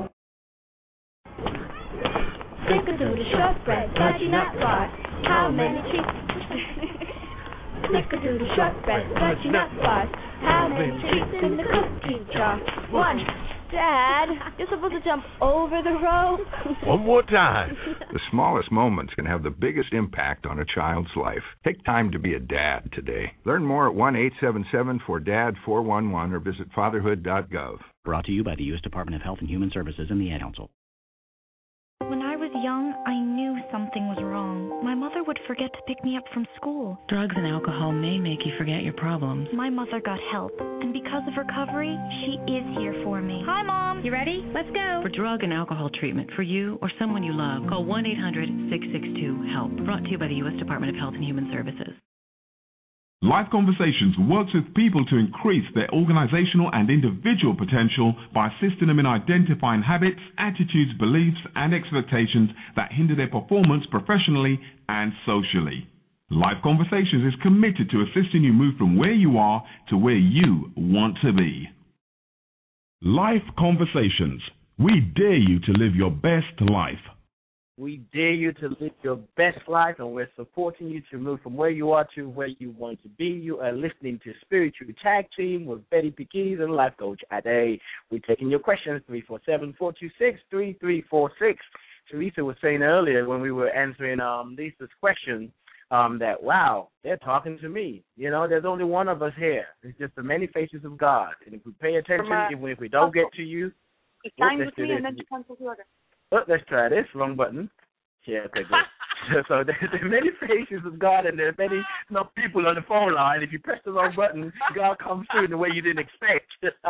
Snickerdoodle shortbread, fudgy nut bar. How many treats? Snickerdoodle shortbread, fudgy nut bar. How many treats in the cookie jar? 1. Dad, you're supposed to jump over the rope. One more time. The smallest moments can have the biggest impact on a child's life. Take time to be a dad today. Learn more at 1-877-4DAD-411 or visit fatherhood.gov. Brought to you by the U.S. Department of Health and Human Services and the Ad Council. When I was young, I knew something was wrong. My mother would forget to pick me up from school. Drugs and alcohol may make you forget your problems. My mother got help, and because of recovery, she is here for me. Hi, Mom. You ready? Let's go. For drug and alcohol treatment for you or someone you love, call 1-800-662-HELP. Brought to you by the U.S. Department of Health and Human Services. Life Conversations works with people to increase their organizational and individual potential by assisting them in identifying habits, attitudes, beliefs, and expectations that hinder their performance professionally and socially. Life Conversations is committed to assisting you move from where you are to where you want to be. Life Conversations. We dare you to live your best life. We dare you to live your best life, and we're supporting you to move from where you are to where you want to be. You are listening to Spiritual Tag Team with Betty Pekeys and Life Coach Ade. We're taking your questions, 347-426-3346. Teresa was saying earlier when we were answering Lisa's question that, wow, they're talking to me. You know, there's only one of us here. It's just the many faces of God. And if we pay attention, even if we don't get to you, sign with me and then you cancel the order. Oh, let's try this. Wrong button. Yeah, okay, good. So there are many faces of God, and there are many people on the phone line. If you press the wrong button, God comes through in the way you didn't expect.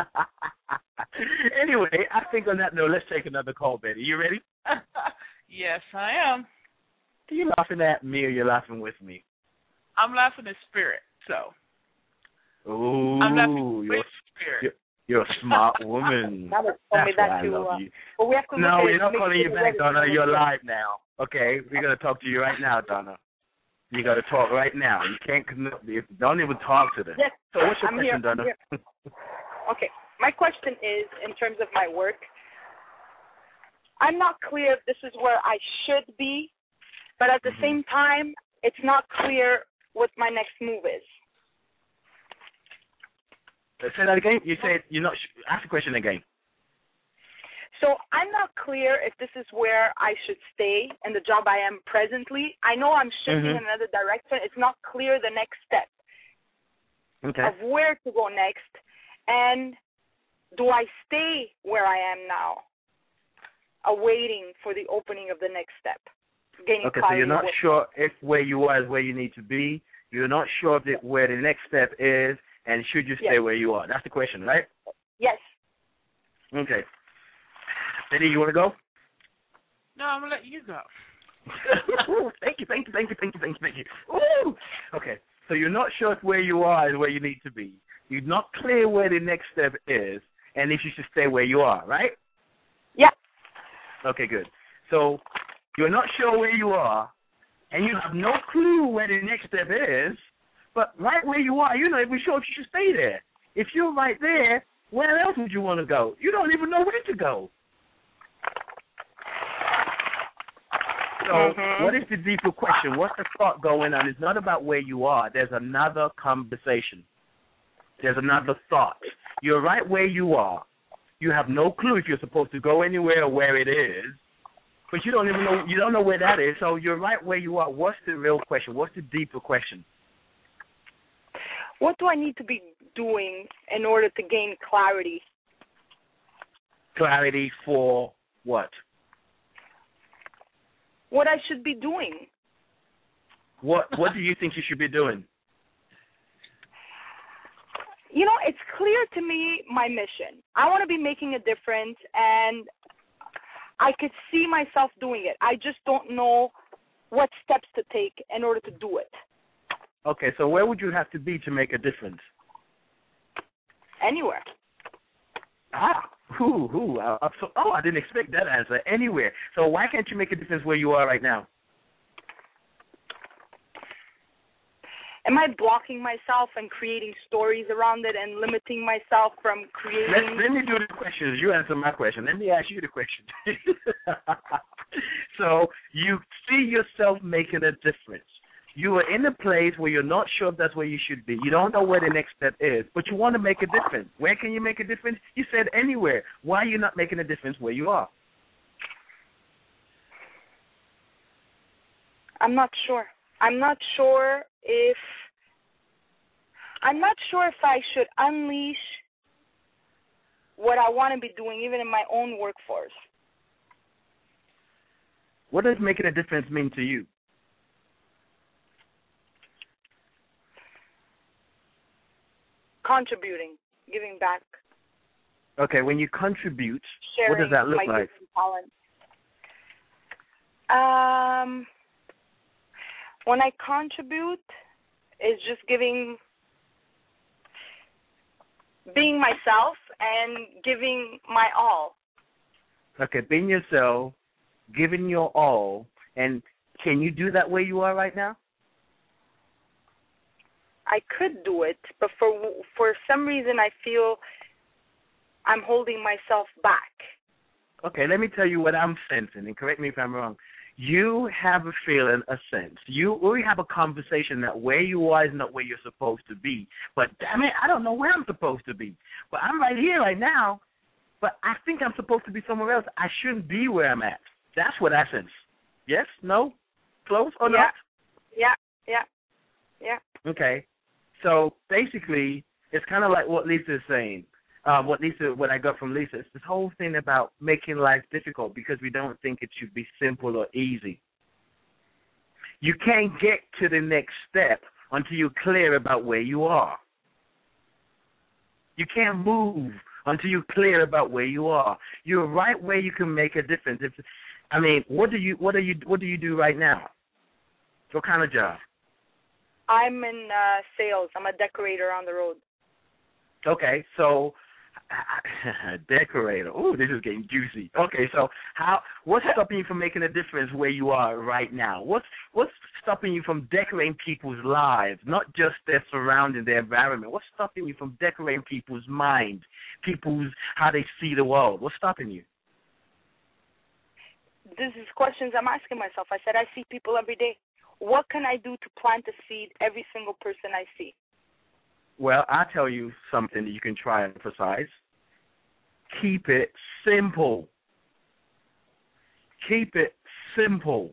Anyway, I think on that note, let's take another call, Betty. You ready? Yes, I am. Are you laughing at me or you're laughing with me? I'm laughing in spirit, so. Ooh, I'm laughing with spirit. You're a smart woman. That's why I love you. But we have to no, we're not calling you back, Donna. You're live now. Okay, we're going to talk to you right now, Donna. You got to talk right now. You can't don't even talk to them. Yes, so what's your question, here, Donna? Okay, my question is, in terms of my work, I'm not clear if this is where I should be, but at the same time, it's not clear what my next move is. Say that again. You said you're not. Ask the question again. So I'm not clear if this is where I should stay in the job I am presently. I know I'm shifting in another direction. It's not clear the next step of where to go next. And do I stay where I am now, awaiting for the opening of the next step? Gaining so you're not sure if where you are is where you need to be. You're not sure if where the next step is, and should you stay where you are? That's the question, right? Yes. Okay. Betty, you want to go? No, I'm going to let you go. Thank you. Ooh. Okay, so you're not sure if where you are is where you need to be. You're not clear where the next step is, and if you should stay where you are, right? Yeah. Okay, good. So you're not sure where you are, and you have no clue where the next step is, but right where you are, you're not even sure if you should stay there. If you're right there, where else would you want to go? You don't even know where to go. So what is the deeper question? What's the thought going on? It's not about where you are. There's another conversation. There's another thought. You're right where you are. You have no clue if you're supposed to go anywhere or where it is, but you don't even know. You don't know where that is. So you're right where you are. What's the real question? What's the deeper question? What do I need to be doing in order to gain clarity? Clarity for what? What I should be doing. What do you think you should be doing? You know, it's clear to me my mission. I want to be making a difference, and I could see myself doing it. I just don't know what steps to take in order to do it. Okay, so where would you have to be to make a difference? Anywhere. I didn't expect that answer. Anywhere. So why can't you make a difference where you are right now? Am I blocking myself and creating stories around it and limiting myself from creating? Let me do the questions. You answer my question. Let me ask you the question. So you see yourself making a difference. You are in a place where you're not sure if that's where you should be. You don't know where the next step is, but you want to make a difference. Where can you make a difference? You said anywhere. Why are you not making a difference where you are? I'm not sure. I'm not sure if I should unleash what I want to be doing, even in my own workforce. What does making a difference mean to you? Contributing, giving back. Okay, when you contribute, sharing what does that look my like? Talent. When I contribute, it's just being myself and giving my all. Okay, being yourself, giving your all, and can you do that where you are right now? I could do it, but for some reason I feel I'm holding myself back. Okay, let me tell you what I'm sensing, and correct me if I'm wrong. You have a feeling, a sense. We have a conversation that where you are is not where you're supposed to be. But, damn it, I don't know where I'm supposed to be. But I'm right here right now, but I think I'm supposed to be somewhere else. I shouldn't be where I'm at. That's what I sense. Yes? No? Close or not? Yeah. Okay. So basically, it's kind of like what Lisa is saying. What I got from Lisa is this whole thing about making life difficult because we don't think it should be simple or easy. You can't get to the next step until you're clear about where you are. You can't move until you're clear about where you are. You're right where you can make a difference. What do you do right now? What kind of job? I'm in sales. I'm a decorator on the road. Okay, so decorator. Oh, this is getting juicy. Okay, so what's stopping you from making a difference where you are right now? What's stopping you from decorating people's lives, not just their surrounding, their environment? What's stopping you from decorating people's minds, how they see the world? What's stopping you? This is questions I'm asking myself. I said I see people every day. What can I do to plant a seed every single person I see? Well, I'll tell you something that you can try and emphasize. Keep it simple. Keep it simple.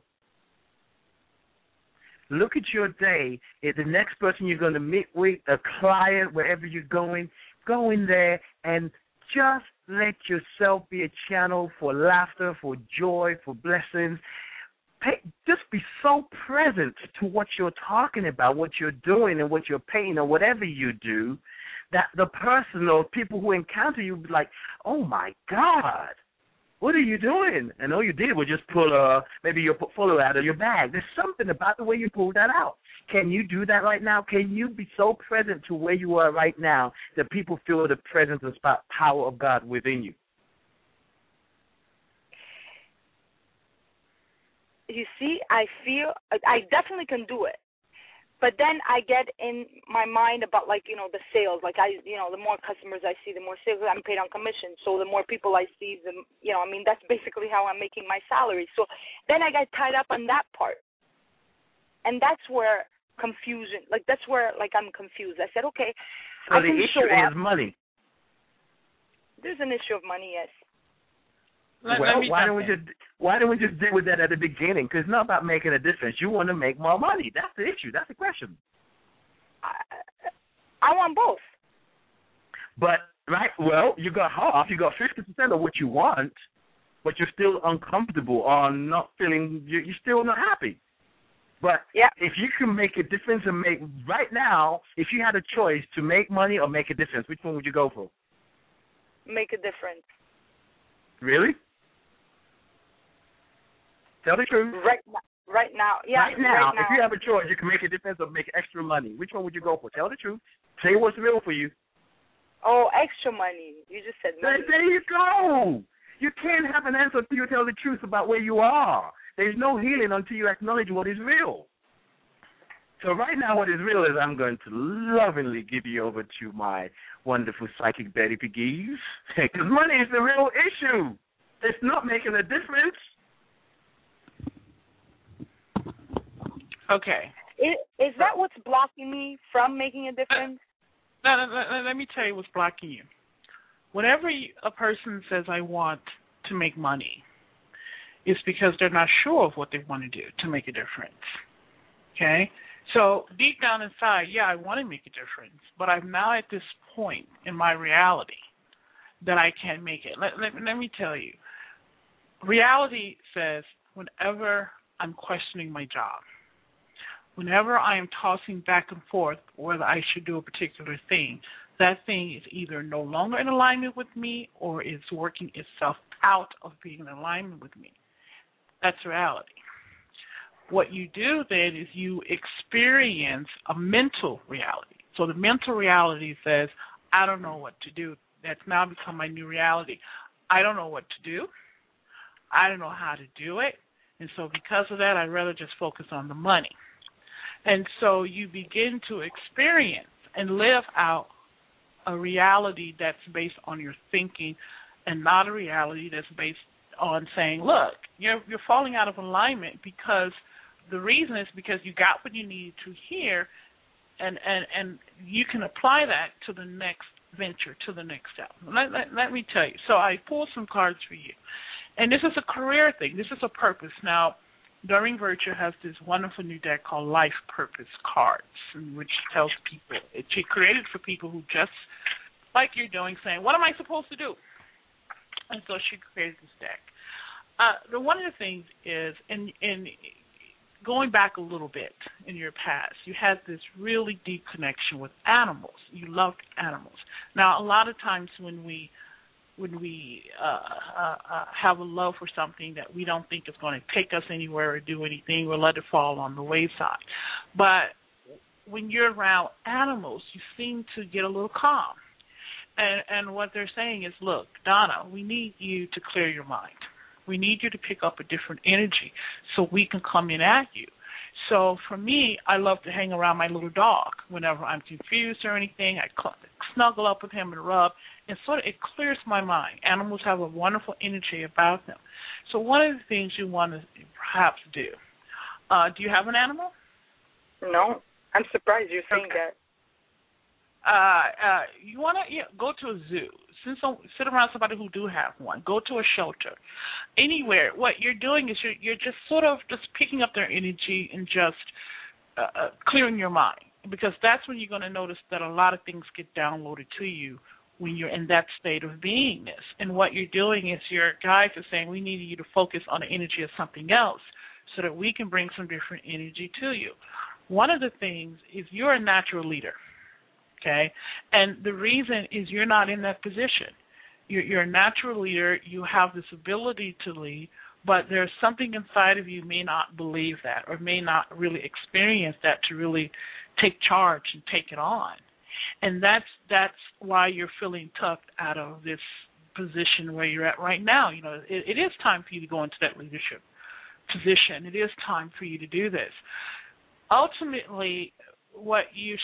Look at your day. If the next person you're going to meet with, a client, wherever you're going, go in there and just let yourself be a channel for laughter, for joy, for blessings. Just be so present to what you're talking about, what you're doing and what you're painting or whatever you do, that the person or people who encounter you be like, oh, my God, what are you doing? And all you did was just pull maybe your portfolio out of your bag. There's something about the way you pulled that out. Can you do that right now? Can you be so present to where you are right now that people feel the presence and power of God within you? You see, I feel I definitely can do it. But then I get in my mind about, the sales. The more customers I see, the more sales. I'm paid on commission. So the more people I see, that's basically how I'm making my salary. So then I got tied up on that part. And that's where confusion, that's where I'm confused. I said, okay, so the issue is money. There's an issue of money, yes. Why don't we just deal with that at the beginning? Because it's not about making a difference. You want to make more money. That's the issue. That's the question. I want both. But you got half. You got 50% of what you want, but you're still uncomfortable or not feeling. You're still not happy. But if you can make a difference and right now, if you had a choice to make money or make a difference, which one would you go for? Make a difference. Really? Tell the truth. Right now, yeah. Right now, if you have a choice, you can make a difference or make extra money. Which one would you go for? Tell the truth. Say what's real for you. Oh, extra money. You just said money. There you go. You can't have an answer until you tell the truth about where you are. There's no healing until you acknowledge what is real. So right now what is real is I'm going to lovingly give you over to my wonderful psychic Betty Pegues, because money is the real issue. It's not making a difference. Okay. Is that what's blocking me from making a difference? Let me tell you what's blocking you. Whenever a person says, I want to make money, it's because they're not sure of what they want to do to make a difference. Okay? So deep down inside, I want to make a difference, but I'm now at this point in my reality that I can't make it. Let me tell you. Reality says whenever I'm questioning my job, whenever I am tossing back and forth whether I should do a particular thing, that thing is either no longer in alignment with me or is working itself out of being in alignment with me. That's reality. What you do then is you experience a mental reality. So the mental reality says, I don't know what to do. That's now become my new reality. I don't know what to do. I don't know how to do it. And so because of that, I'd rather just focus on the money. And so you begin to experience and live out a reality that's based on your thinking and not a reality that's based on saying, look, you're falling out of alignment because the reason is because you got what you needed to hear, and you can apply that to the next venture, to the next step. Let me tell you. So I pulled some cards for you. And this is a career thing. This is a purpose. Now, Doreen Virtue has this wonderful new deck called Life Purpose Cards, which tells people, she created for people who just, like you're doing, saying, what am I supposed to do? And so she created this deck. One of the things is, and going back a little bit in your past, you had this really deep connection with animals. You loved animals. Now, a lot of times when we have a love for something that we don't think is going to take us anywhere or do anything, we'll let it fall on the wayside. But when you're around animals, you seem to get a little calm. And what they're saying is, look, Donna, we need you to clear your mind. We need you to pick up a different energy so we can come in at you. So for me, I love to hang around my little dog. Whenever I'm confused or anything, I snuggle up with him and rub, and sort of it clears my mind. Animals have a wonderful energy about them. So one of the things you want to perhaps do you have an animal? No. I'm surprised you're saying that. You want to go to a zoo. Sit around somebody who do have one. Go to a shelter. Anywhere. What you're doing is you're just sort of just picking up their energy and just clearing your mind, because that's when you're going to notice that a lot of things get downloaded to you when you're in that state of beingness. And what you're doing is your guides are saying, we need you to focus on the energy of something else so that we can bring some different energy to you. One of the things is you're a natural leader. Okay, and the reason is you're not in that position. You're a natural leader. You have this ability to lead, but there's something inside of you may not believe that or may not really experience that to really take charge and take it on. And that's why you're feeling tucked out of this position where you're at right now. You know, it is time for you to go into that leadership position. It is time for you to do this. Ultimately, what you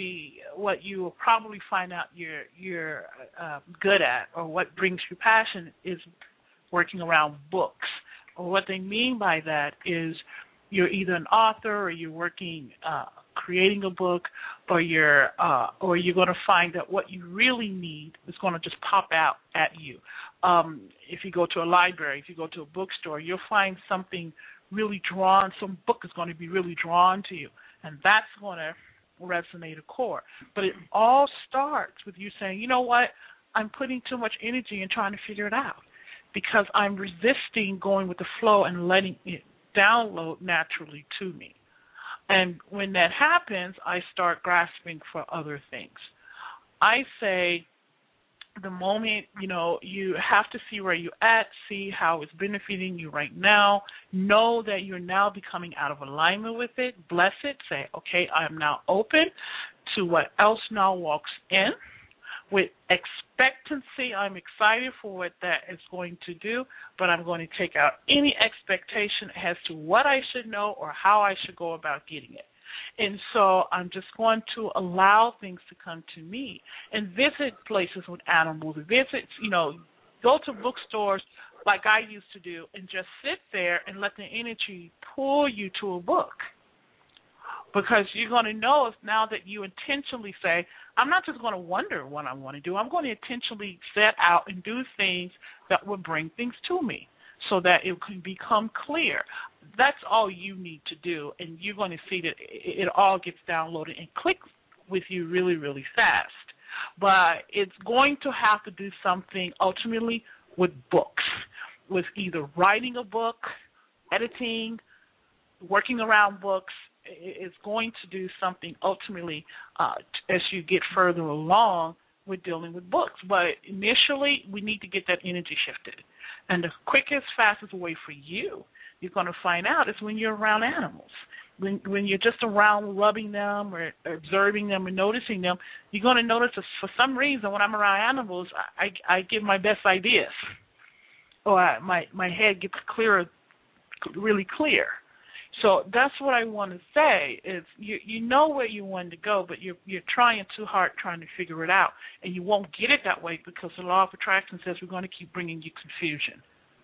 will probably find out you're good at, or what brings you passion, is working around books. Or what they mean by that is you're either an author, or you're working creating a book, or you're going to find that what you really need is going to just pop out at you. If you go to a library, if you go to a bookstore, you'll find something really drawn. Some book is going to be really drawn to you. And that's going to resonate a core. But it all starts with you saying, you know what, I'm putting too much energy in trying to figure it out because I'm resisting going with the flow and letting it download naturally to me. And when that happens, I start grasping for other things. I say the moment, you have to see where you're at, see how it's benefiting you right now, know that you're now becoming out of alignment with it, bless it, say, okay, I am now open to what else now walks in. With expectancy, I'm excited for what that is going to do, but I'm going to take out any expectation as to what I should know or how I should go about getting it. And so I'm just going to allow things to come to me and visit places with animals, go to bookstores like I used to do and just sit there and let the energy pull you to a book. Because you're going to know now that you intentionally say, I'm not just going to wonder what I want to do. I'm going to intentionally set out and do things that will bring things to me so that it can become clear. That's all you need to do, and you're going to see that it all gets downloaded and clicks with you really, really fast. But it's going to have to do something ultimately with books, with either writing a book, editing, working around books. It's going to do something ultimately as you get further along with dealing with books. But initially, we need to get that energy shifted. And the quickest, fastest way for you, you're going to find out, is when you're around animals. When you're just around rubbing them or observing them or noticing them, you're going to notice that for some reason when I'm around animals, I give my best ideas. Or my head gets clearer, really clear. So that's what I want to say is you know where you want to go, but you're trying too hard trying to figure it out, and you won't get it that way because the law of attraction says we're going to keep bringing you confusion.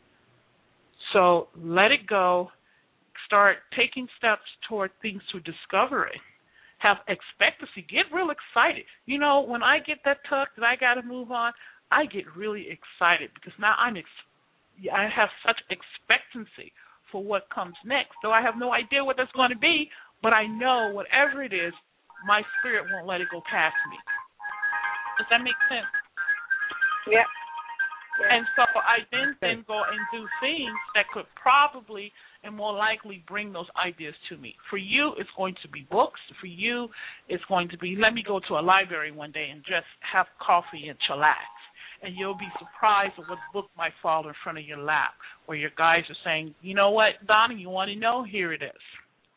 So let it go. Start taking steps toward things to discovery. Have expectancy. Get real excited. When I get that tuck that I got to move on, I get really excited because now I have such expectancy for what comes next. Though I have no idea what that's going to be, but I know whatever it is, my spirit won't let it go past me. Does that make sense? Yeah. And so I then go and do things that could probably and more likely bring those ideas to me. For you, it's going to be books. For you, it's going to be, let me go to a library one day and just have coffee and chillax. And you'll be surprised at what book might fall in front of your lap, where your guys are saying, you know what, Donna, you want to know? Here it is.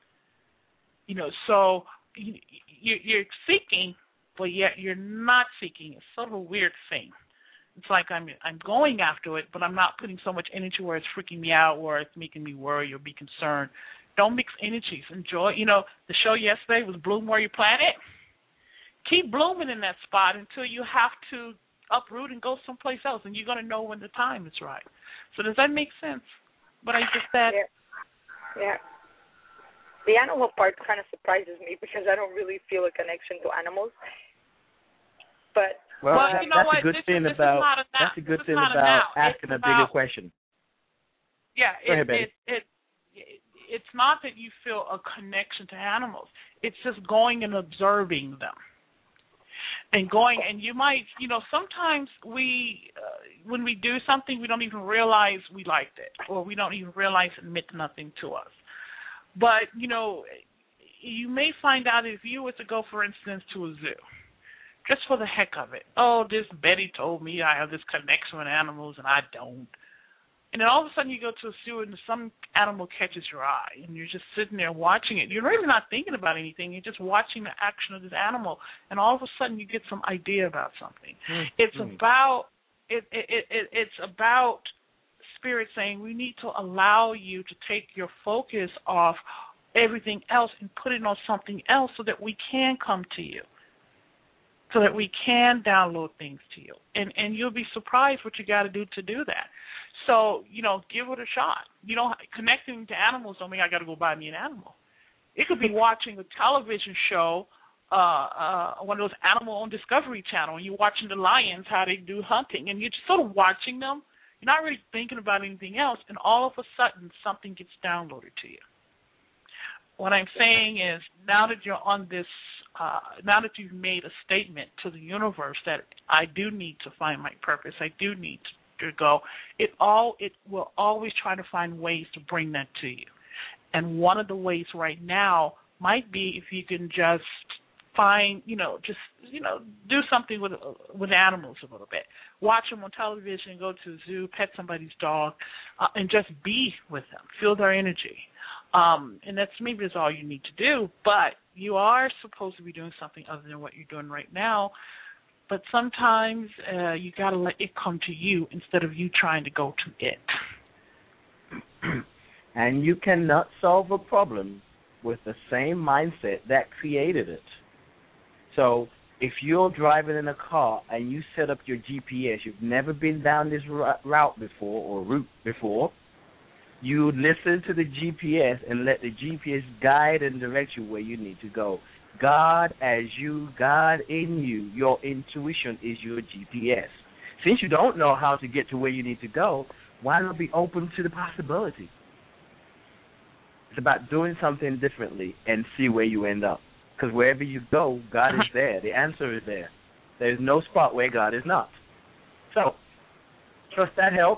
You know, so you're seeking, but yet you're not seeking. It's sort of a weird thing. It's like I'm going after it, but I'm not putting so much energy where it's freaking me out or it's making me worry or be concerned. Don't mix energies. Enjoy. You know, the show yesterday was Bloom Where You Plant It. Keep blooming in that spot until you have to uproot and go someplace else, and you're going to know when the time is right. So does that make sense? But I just said. Yeah. The animal part kind of surprises me because I don't really feel a connection to animals. But well, you know that's a good thing about asking a bigger question. Yeah, Go ahead, baby. It's not that you feel a connection to animals. It's just going and observing them. And going, and you might, you know, sometimes when we do something, we don't even realize we liked it, or we don't even realize it meant nothing to us. But, you know, you may find out if you were to go, for instance, to a zoo, just for the heck of it. Oh, this Betty told me I have this connection with animals, and I don't. And then all of a sudden you go to a zoo and some animal catches your eye, and you're just sitting there watching it. You're really not thinking about anything. You're just watching the action of this animal, and all of a sudden you get some idea about something. It's about it's about Spirit saying we need to allow you to take your focus off everything else and put it on something else so that we can come to you, so that we can download things to you. And you'll be surprised what you got to do that. So, you know, give it a shot. You know, connecting to animals don't mean I got to go buy me an animal. It could be watching a television show, one of those animal on Discovery Channel, and you're watching the lions, how they do hunting, and you're just sort of watching them. You're not really thinking about anything else, and all of a sudden something gets downloaded to you. What I'm saying is now that you're on this, now that you've made a statement to the universe that I do need to find my purpose, I do need to go, it will always try to find ways to bring that to you. And one of the ways right now might be if you can just find, do something with animals a little bit. Watch them on television, go to the zoo, pet somebody's dog, and just be with them. Feel their energy. And that's all you need to do. But you are supposed to be doing something other than what you're doing right now. But sometimes you got to let it come to you instead of you trying to go to it. And you cannot solve a problem with the same mindset that created it. So if you're driving in a car and you set up your GPS, you've never been down this route before, you listen to the GPS and let the GPS guide and direct you where you need to go. God as you, God in you, your intuition is your GPS. Since you don't know how to get to where you need to go, why not be open to the possibility? It's about doing something differently and see where you end up. Because wherever you go, God is there. The answer is there. There's no spot where God is not. So, trust that helped.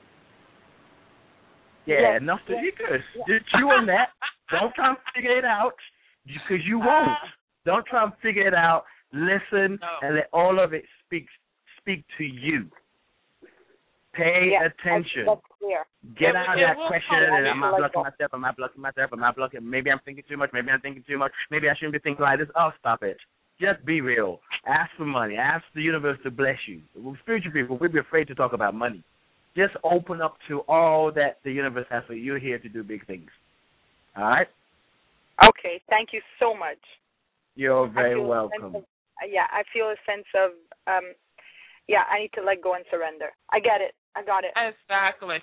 Yeah, enough to eat good. Just chew on that. Don't try and figure it out. Because you won't. Don't try and figure it out. Listen and let all of it speak to you. Pay attention. That's clear. Get out of that question. And am I blocking myself? Am I blocking myself? Am I blocking? Maybe I'm thinking too much. Maybe I'm thinking too much. Maybe I shouldn't be thinking like this. Oh, stop it. Just be real. Ask for money. Ask the universe to bless you. We're spiritual people. We'd be afraid to talk about money. Just open up to all that the universe has for you. You're here to do big things. All right? Okay, thank you so much. You're very welcome. I feel a sense of, I need to let go and surrender. I get it. I got it. Exactly.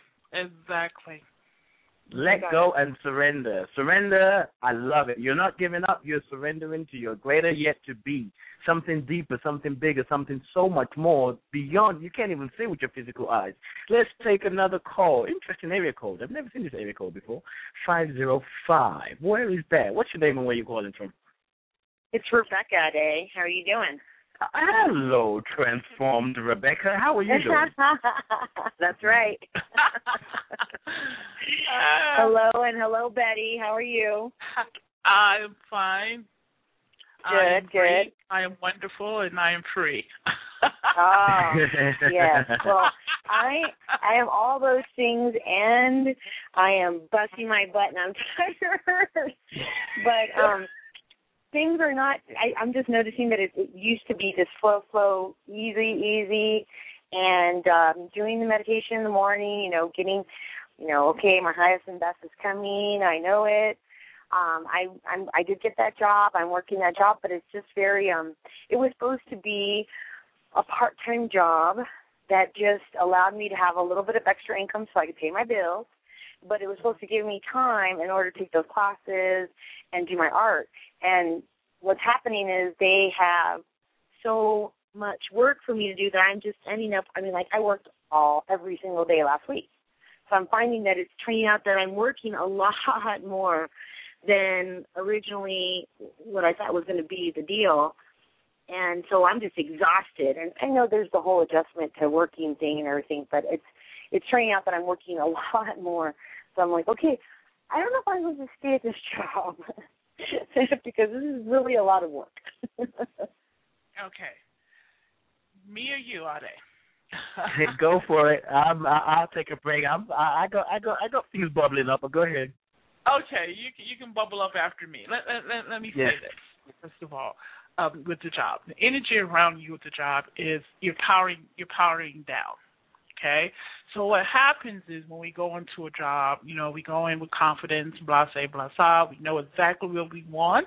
Let go and surrender. Surrender, I love it. You're not giving up. You're surrendering to your greater yet to be. Something deeper, something bigger, something so much more beyond. You can't even see with your physical eyes. Let's take another call. Interesting area code. I've never seen this area code before. 505. Where is that? What's your name and where you calling from? It's Rebecca Day. How are you doing? Hello, transformed Rebecca. How are you doing? That's right. Hello, and hello, Betty. How are you? I'm fine. Good. I am wonderful, and I am free. Oh, yes. Well, I am all those things, and I am busting my butt, and I'm tired. But things are not. I'm just noticing that it used to be just flow, easy, and doing the meditation in the morning. Getting, okay, my highest and best is coming. I know it. I did get that job. I'm working that job, but it's just very. It was supposed to be a part-time job that just allowed me to have a little bit of extra income so I could pay my bills, but it was supposed to give me time in order to take those classes and do my art. And what's happening is they have so much work for me to do that I'm just ending up, I worked every single day last week. So I'm finding that it's turning out that I'm working a lot more than originally what I thought was going to be the deal. And so I'm just exhausted. And I know there's the whole adjustment to working thing and everything, but it's turning out that I'm working a lot more. So I'm like, okay, I don't know if I'm going to stay at this job because this is really a lot of work. Okay. Me or you, Ade? Go for it. I'll take a break. I got things bubbling up, but go ahead. Okay, you can bubble up after me. Let me say this first of all. With the job, the energy around you with the job is you're powering down. Okay, so what happens is when we go into a job, we go in with confidence, blah blah. We know exactly what we want.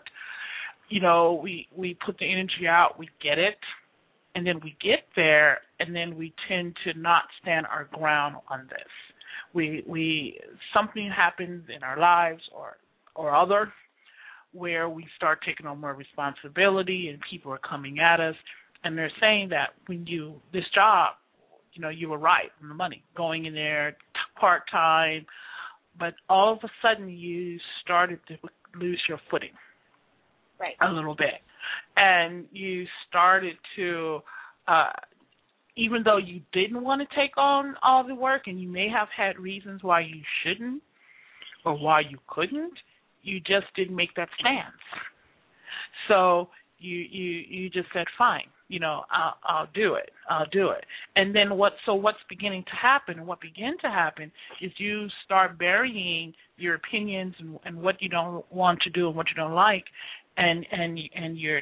We put the energy out, we get it, and then we get there, and then we tend to not stand our ground on this. We something happens in our lives or other, where we start taking on more responsibility and people are coming at us and they're saying that this job, you were right on the money, going in there part-time, but all of a sudden you started to lose your footing a little bit. And you started to, even though you didn't want to take on all the work and you may have had reasons why you shouldn't or why you couldn't, you just didn't make that stance. So you just said, fine, I'll do it. And then what's beginning to happen, and what began to happen is you start burying your opinions and what you don't want to do and what you don't like, and you're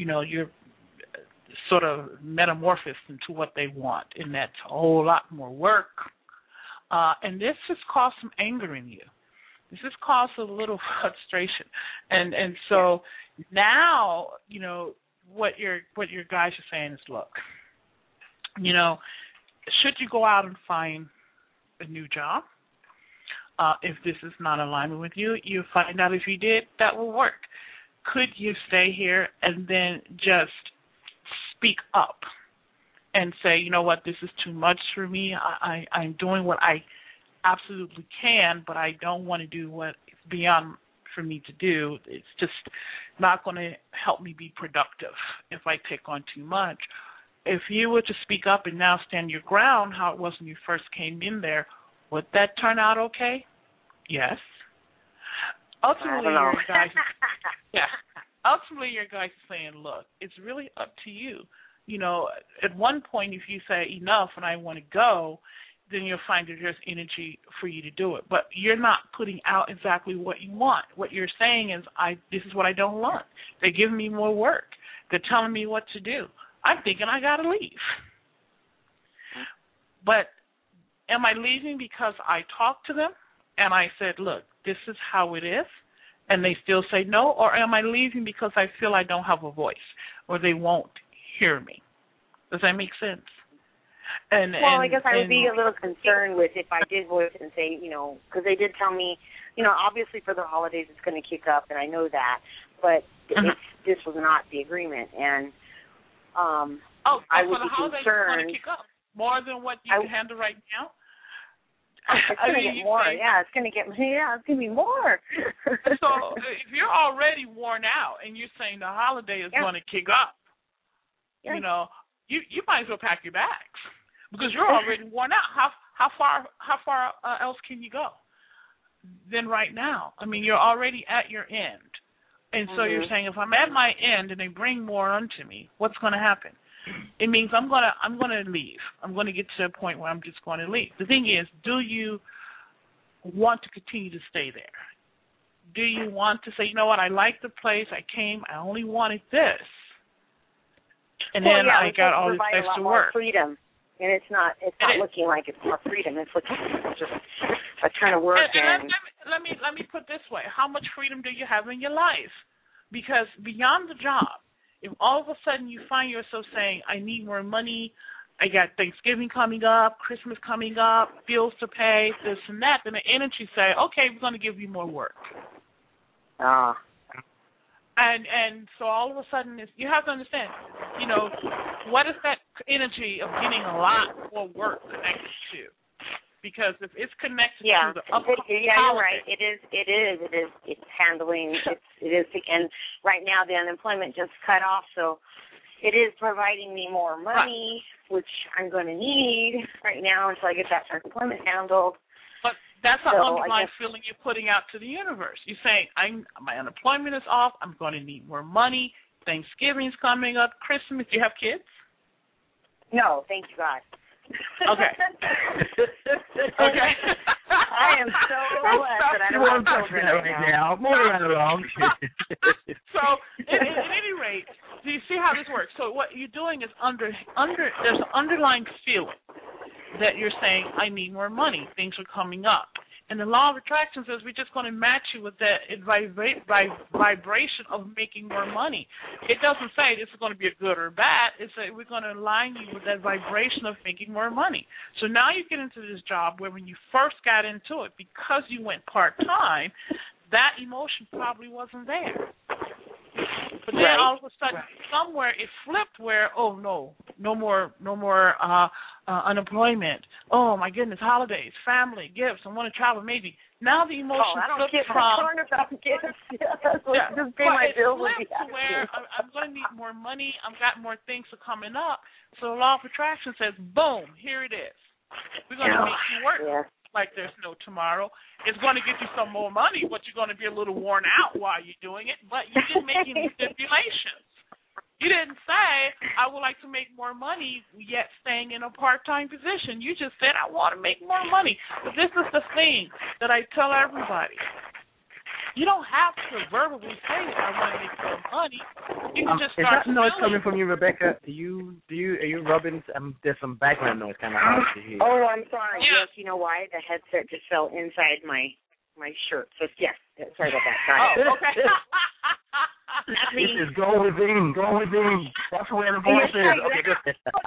sort of metamorphosed into what they want, and that's a whole lot more work. And this has caused some anger in you. This has caused a little frustration, and so now what your guys are saying is, look, should you go out and find a new job? If this is not in alignment with you, you find out if you did, that will work. Could you stay here and then just speak up and say, you know what, this is too much for me. I'm doing what I absolutely can, but I don't want to do what is beyond for me to do. It's just not going to help me be productive if I take on too much. If you were to speak up and now stand your ground, how it was when you first came in there, would that turn out okay? Yes. Ultimately, your guys, ultimately, your guys are saying, look, it's really up to you. At one point, if you say enough and I want to go, then you'll find that there's energy for you to do it. But you're not putting out exactly what you want. What you're saying is, this is what I don't want. They're giving me more work. They're telling me what to do. I'm thinking I got to leave. But am I leaving because I talked to them and I said, look, this is how it is, and they still say no? Or am I leaving because I feel I don't have a voice or they won't hear me? Does that make sense? I guess I would be a little concerned with if I did voice and say, because they did tell me, obviously for the holidays it's going to kick up, and I know that, but this was not the agreement, and I would be concerned. For the holidays it's going to kick up more than what you can handle right now? It's going to get more. It's going to be more. So if you're already worn out and you're saying the holiday is going to kick up, you know, you might as well pack your bags because you're already worn out. How far else can you go than right now? I mean, you're already at your end. And so you're saying, if I'm at my end and they bring more onto me, what's going to happen? It means I'm going to leave. I'm going to get to a point where I'm just going to leave. The thing is, do you want to continue to stay there? Do you want to say, you know what, I like the place, I came, I only wanted this, and then I got all this extra work. Freedom, and it's not looking like it's more freedom. It's looking just a ton of work. And let me put this way: how much freedom do you have in your life? Because beyond the job, if all of a sudden you find yourself saying, I need more money, I got Thanksgiving coming up, Christmas coming up, bills to pay, this and that, then the energy say, okay, we're going to give you more work. And so all of a sudden, you have to understand, you know, what is that energy of getting a lot more work connected to? Because if it's connected to the upcoming you're right. It is. It's handling. It is. And right now the unemployment just cut off, so it is providing me more money, which I'm going to need right now until I get that unemployment handled. But that's an underlying feeling you're putting out to the universe. You're saying, my unemployment is off. I'm going to need more money. Thanksgiving's coming up. Christmas. Do you have kids? No, thank you, God. Okay. Okay. I am so blessed that I don't have children right now. Moving right along. So, at any rate, do you see how this works? So what you're doing is there's an underlying feeling that you're saying, I need more money. Things are coming up. And the law of attraction says we're just going to match you with that vibration of making more money. It doesn't say this is going to be a good or bad. It's that we're going to align you with that vibration of making more money. So now you get into this job where when you first got into it, because you went part-time, that emotion probably wasn't there. But then all of a sudden, somewhere it flipped where, oh, no more unemployment. Oh, my goodness, holidays, family, gifts, I want to travel maybe. Now the emotion flips from... about gifts. Just pay my bills. Where I'm going to need more money. I've got more things coming up. So the law of attraction says, boom, here it is. We're going to make you work like there's no tomorrow. It's going to get you some more money, but you're going to be a little worn out while you're doing it. But you didn't make any stipulations. You didn't say, I would like to make more money, yet staying in a part-time position. You just said, I want to make more money. But this is the thing that I tell everybody. You don't have to verbally say, I want to make more money. You can just start. Is that noise coming from you, Rebecca? Are you rubbing? There's some background noise kind of hard to hear. Oh, I'm sorry. Yeah. Yes, you know why? The headset just fell inside my shirt. So yes, sorry about that. Oh, okay. This is go within. That's where the voice is. Okay, good.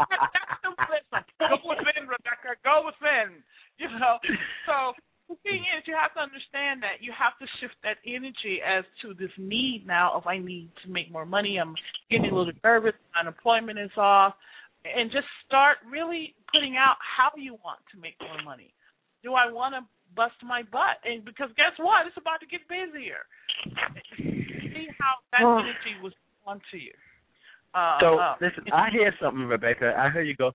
Go within, Rebecca. Go within. You know, so. The thing is, you have to understand that you have to shift that energy as to this need now of I need to make more money. I'm getting a little nervous. Unemployment is off. And just start really putting out how you want to make more money. Do I want to bust my butt? And because guess what? It's about to get busier. See how that energy was onto you. Listen, I hear something, Rebecca. I heard you go,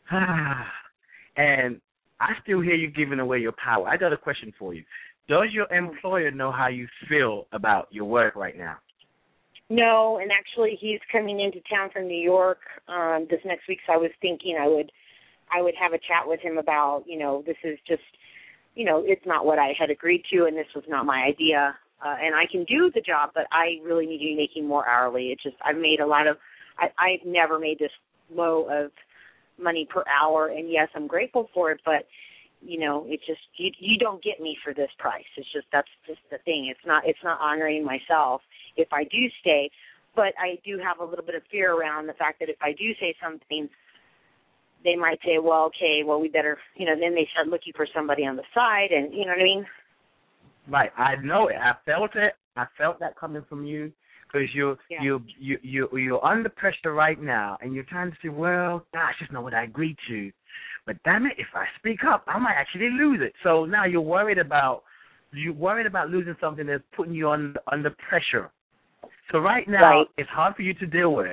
and I still hear you giving away your power. I got a question for you. Does your employer know how you feel about your work right now? No, and actually he's coming into town from New York this next week, so I was thinking I would have a chat with him about, this is just, it's not what I had agreed to, and this was not my idea. And I can do the job, but I really need to be making more hourly. It's just I've never made this low of money per hour, and yes, I'm grateful for it, but it's just you don't get me for this price. It's just that's just the thing. It's not honoring myself if I do stay, but I do have a little bit of fear around the fact that if I do say something, they might say, well, okay, well we better, then they start looking for somebody on the side, and you know what I mean? Right, I know it. I felt it. I felt that coming from you. Because you're under pressure right now, and you're trying to say, well, gosh, that's not what I agreed to. But damn it, if I speak up, I might actually lose it. So now you're worried about losing something that's putting you under pressure. So right now, It's hard for you to deal with.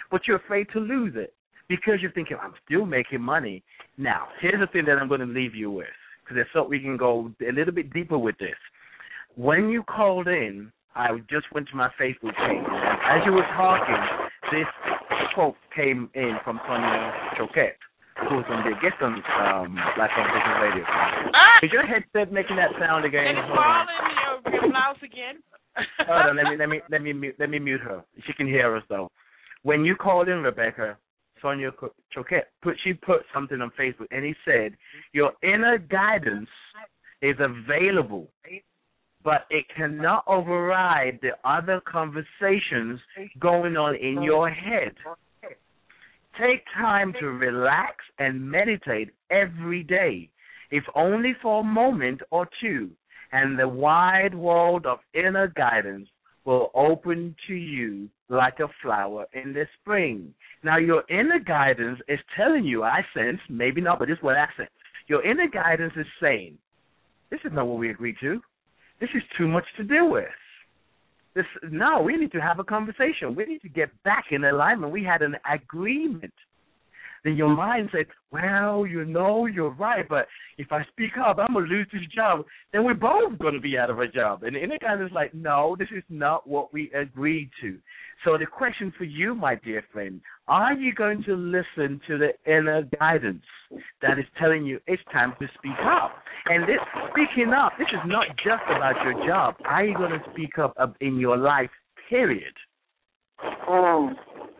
but you're afraid to lose it because you're thinking, I'm still making money. Now, here's the thing that I'm going to leave you with, because I thought we can go a little bit deeper with this. When you called in, I just went to my Facebook page, and as you were talking, this quote came in from Sonia Choquette, who's on the guest on Black Conversation Radio. Is your headset making that sound again? And it's falling your blouse again. Hold on, let me mute her. She can hear us though. When you called in, Rebecca, Sonia Choquette put something on Facebook, and he said your inner guidance is available, but it cannot override the other conversations going on in your head. Take time to relax and meditate every day, if only for a moment or two, and the wide world of inner guidance will open to you like a flower in the spring. Now, your inner guidance is telling you, I sense, maybe not, but this is what I sense. Your inner guidance is saying, this is not what we agreed to. This is too much to deal with. No, we need to have a conversation. We need to get back in alignment. We had an agreement. Then your mind said, well, you're right, but if I speak up, I'm going to lose this job. Then we're both going to be out of a job. And the inner guidance is like, no, this is not what we agreed to. So the question for you, my dear friend, are you going to listen to the inner guidance that is telling you it's time to speak up? And this speaking up, this is not just about your job. Are you going to speak up in your life, period? Wow.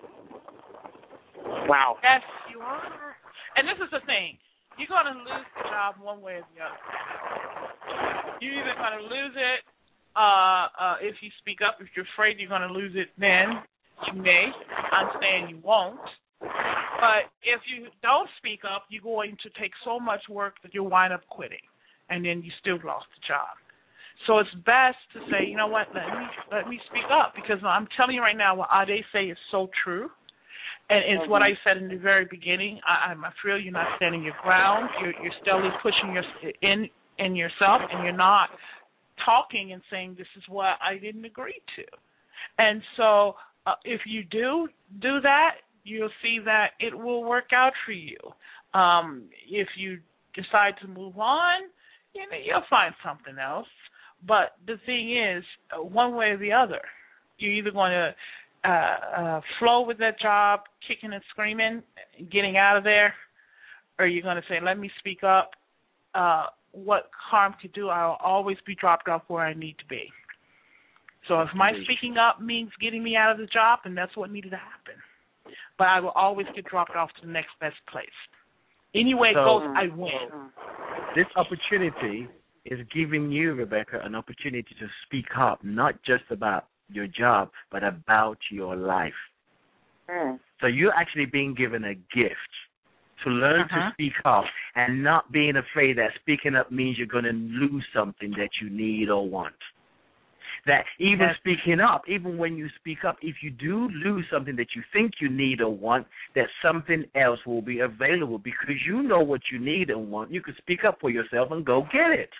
Yes, you are. And this is the thing. You're going to lose the job one way or the other. You're either going to lose it if you speak up. If you're afraid you're going to lose it, then you may. I'm saying you won't. But if you don't speak up, you're going to take so much work that you'll wind up quitting, and then you still lost the job. So it's best to say, you know what, let me speak up, because I'm telling you right now, what Ade say is so true. And it's what I said in the very beginning. I'm afraid you're not standing your ground. You're still pushing in yourself, and you're not talking and saying, this is what I didn't agree to. And so if you do that, you'll see that it will work out for you. If you decide to move on, you'll find something else. But the thing is, one way or the other, you're either going to flow with that job, kicking and screaming, getting out of there, or you're going to say, let me speak up. What harm could do, I'll always be dropped off where I need to be. So if my speaking up means getting me out of the job, then that's what needed to happen. But I will always get dropped off to the next best place. Anyway it goes, I win. This opportunity is giving you, Rebecca, an opportunity to speak up, not just about your job, but about your life. So you're actually being given a gift to learn to speak up, and not being afraid that speaking up means you're going to lose something that you need or want. That even speaking up, even when you speak up, if you do lose something that you think you need or want, that something else will be available, because you know what you need and want. You can speak up for yourself and go get it.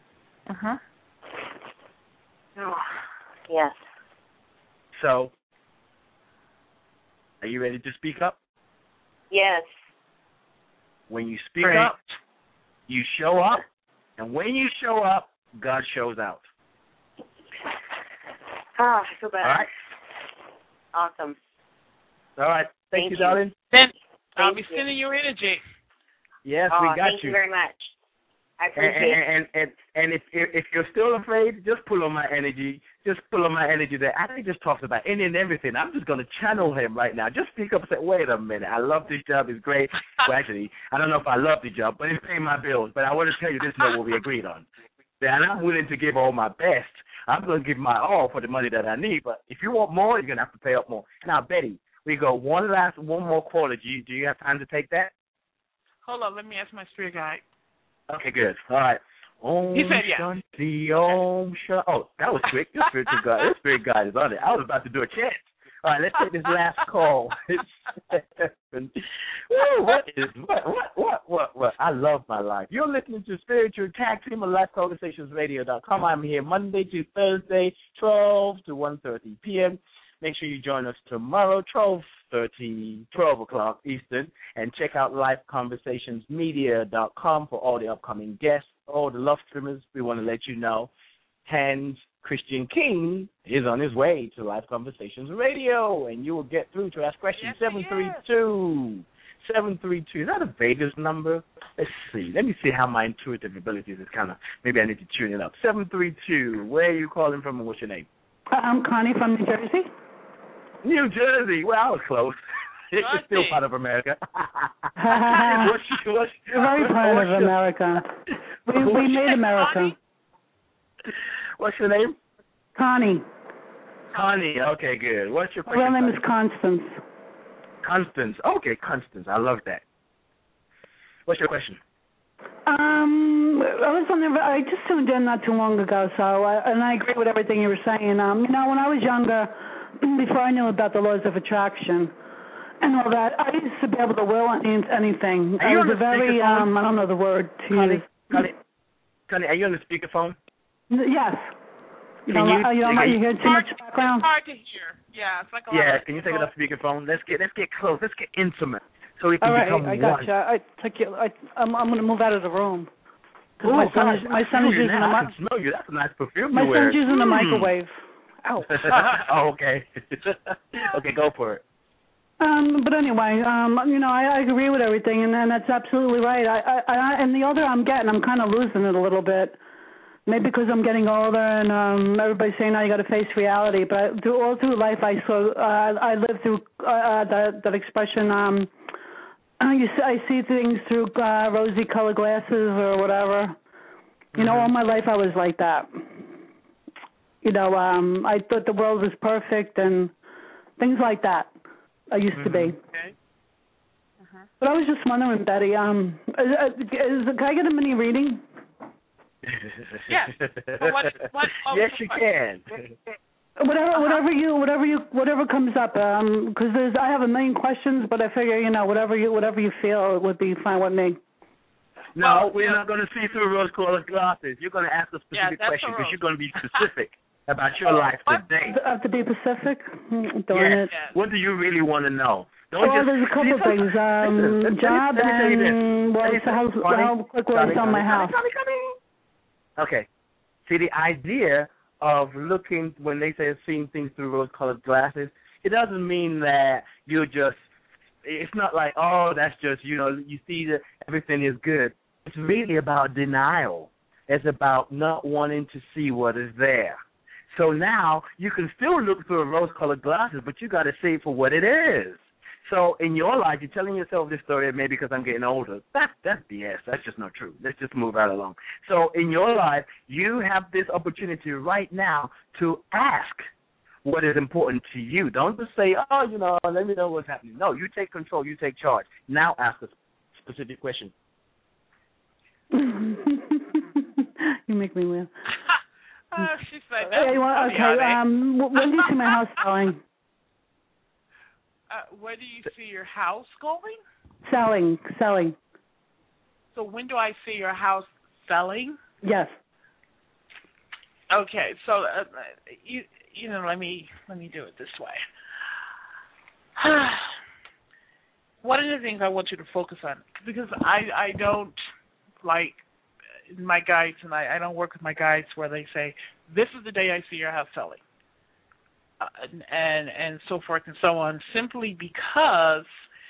Oh, yes. So, are you ready to speak up? Yes. When you speak up, you show up, and when you show up, God shows out. I feel better. All right. Awesome. All right. Thank you, darling. I'll be sending you energy. Yes, we got thank you very much. I appreciate it. And if you're still afraid, just pull on my energy. Just pull on my energy there. I think just talks about any and everything. I'm just going to channel him right now. Just speak up and say, wait a minute, I love this job. It's great. Well, actually, I don't know if I love the job, but it's paying my bills. But I want to tell you, this is not what we agreed on. And I'm willing to give all my best. I'm going to give my all for the money that I need. But if you want more, you're going to have to pay up more. Now, Betty, we go one more caller. Do you have time to take that? Hold on. Let me ask my spirit guide. Okay, good. All right. He said yes. Oh, that was quick. Your spiritual guide. Your spirit guide is on it. I was about to do a chant. All right, let's take this last call. What? I love my life. You're listening to Spiritual Tag Team on LifeConversationsRadio.com. I'm here Monday to Thursday, 12 to 1:30 p.m. Make sure you join us tomorrow, 12 o'clock Eastern, and check out lifeconversationsmedia.com for all the upcoming guests, all the love streamers. We want to let you know Hans Christian King is on his way to Life Conversations Radio, and you will get through to ask questions. 732. Is that a Vegas number? Let's see. Let me see how my intuitive abilities is kind of, maybe I need to tune it up. 732. Where are you calling from and what's your name? I'm Connie from New Jersey. New Jersey. Well, I was close. It's still part of America. Very part of America. We made America. What's your name? Connie. Connie. Okay, good. What's your question? My real name is Constance. Constance. Okay, Constance. I love that. What's your question? I was wondering, I just tuned in not too long ago, and I agree with everything you were saying. When I was younger, before I knew about the laws of attraction and all that, I used to be able to will anything. I was a very, I don't know the word to use. Connie, are you on the speakerphone? Yes. You hear too much background? It's hard to hear. Yeah, it's like a lot of can you take it off speakerphone? Let's get close. Let's get intimate so we can become one. I got you. I'm going to move out of the room. My son is using a I can smell you. That's a nice perfume. My son's using a microwave. Ow. Oh, okay. Okay, go for it. But anyway, I agree with everything, and that's absolutely right. And the older I'm getting, I'm kind of losing it a little bit. Maybe because I'm getting older, and everybody's saying now you got to face reality. But all through life, I lived through that expression. I see things through rosy-colored glasses or whatever. All my life I was like that. I thought the world was perfect and things like that. I used to be. Okay. But I was just wondering, Betty, can I get a mini reading? Yes. Yes, you can. Whatever comes up, because I have a million questions, but I figure whatever you feel would be fine with me. No, we're not going to see through rose-colored glasses. You're going to ask a specific question because you're going to be specific about your life today. I have to be specific. Yes. What do you really want to know? There's a couple things. Job and how quick will I sell my house? Okay. See, the idea of looking, when they say seeing things through rose-colored glasses, it doesn't mean that you're just, it's not like, oh, that's just, you see that everything is good. It's really about denial. It's about not wanting to see what is there. So now you can still look through rose-colored glasses, but you got to see it for what it is. So in your life, you're telling yourself this story maybe because I'm getting older. That's BS. That's just not true. Let's just move right along. So in your life, you have this opportunity right now to ask what is important to you. Don't just say, oh, let me know what's happening. No, you take control. You take charge. Now ask a specific question. You make me laugh. She's like, okay, when do you see my house selling? Where do you see your house going? Selling. So when do I see your house selling? Yes. Okay, so let me do it this way. One of the things I want you to focus on, because I don't like my guides, and I don't work with my guides where they say, this is the day I see your house selling. And so forth and so on, simply because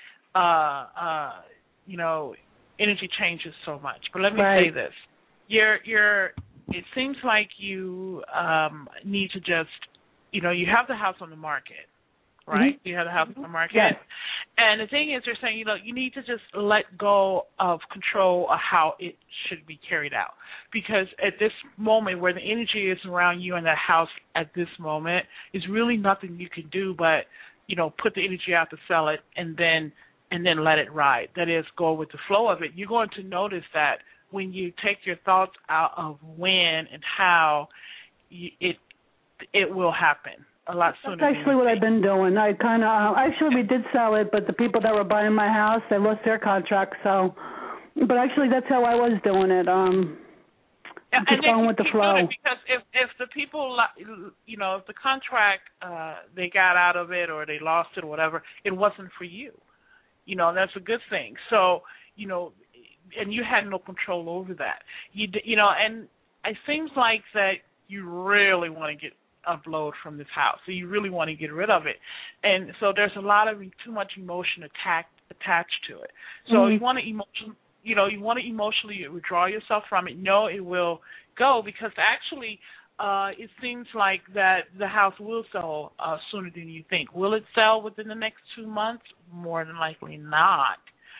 energy changes so much. But let me say this: it seems like you need to just, you have the house on the market, right? Mm-hmm. You have the house on the market. Yes. And the thing is, they're saying, you need to just let go of control of how it should be carried out. Because at this moment where the energy is around you in that house at this moment, is really nothing you can do but, put the energy out to sell it and then let it ride. That is, go with the flow of it. You're going to notice that when you take your thoughts out of when and how, it will happen. A lot sooner. That's actually what I've been doing. I kind of we did sell it, but the people that were buying my house, they lost their contract. So, but actually, that's how I was doing it. I'm just going with the flow. Because if the people, if the contract they got out of it or they lost it or whatever, it wasn't for you. That's a good thing. So, and you had no control over that. And it seems like that you really want to get upload from this house. So you really want to get rid of it. And so there's a lot of too much emotion attached to it. So you want to emotionally withdraw yourself from it. No, it will go, because actually it seems like that the house will sell sooner than you think. Will it sell within the next 2 months? More than likely not.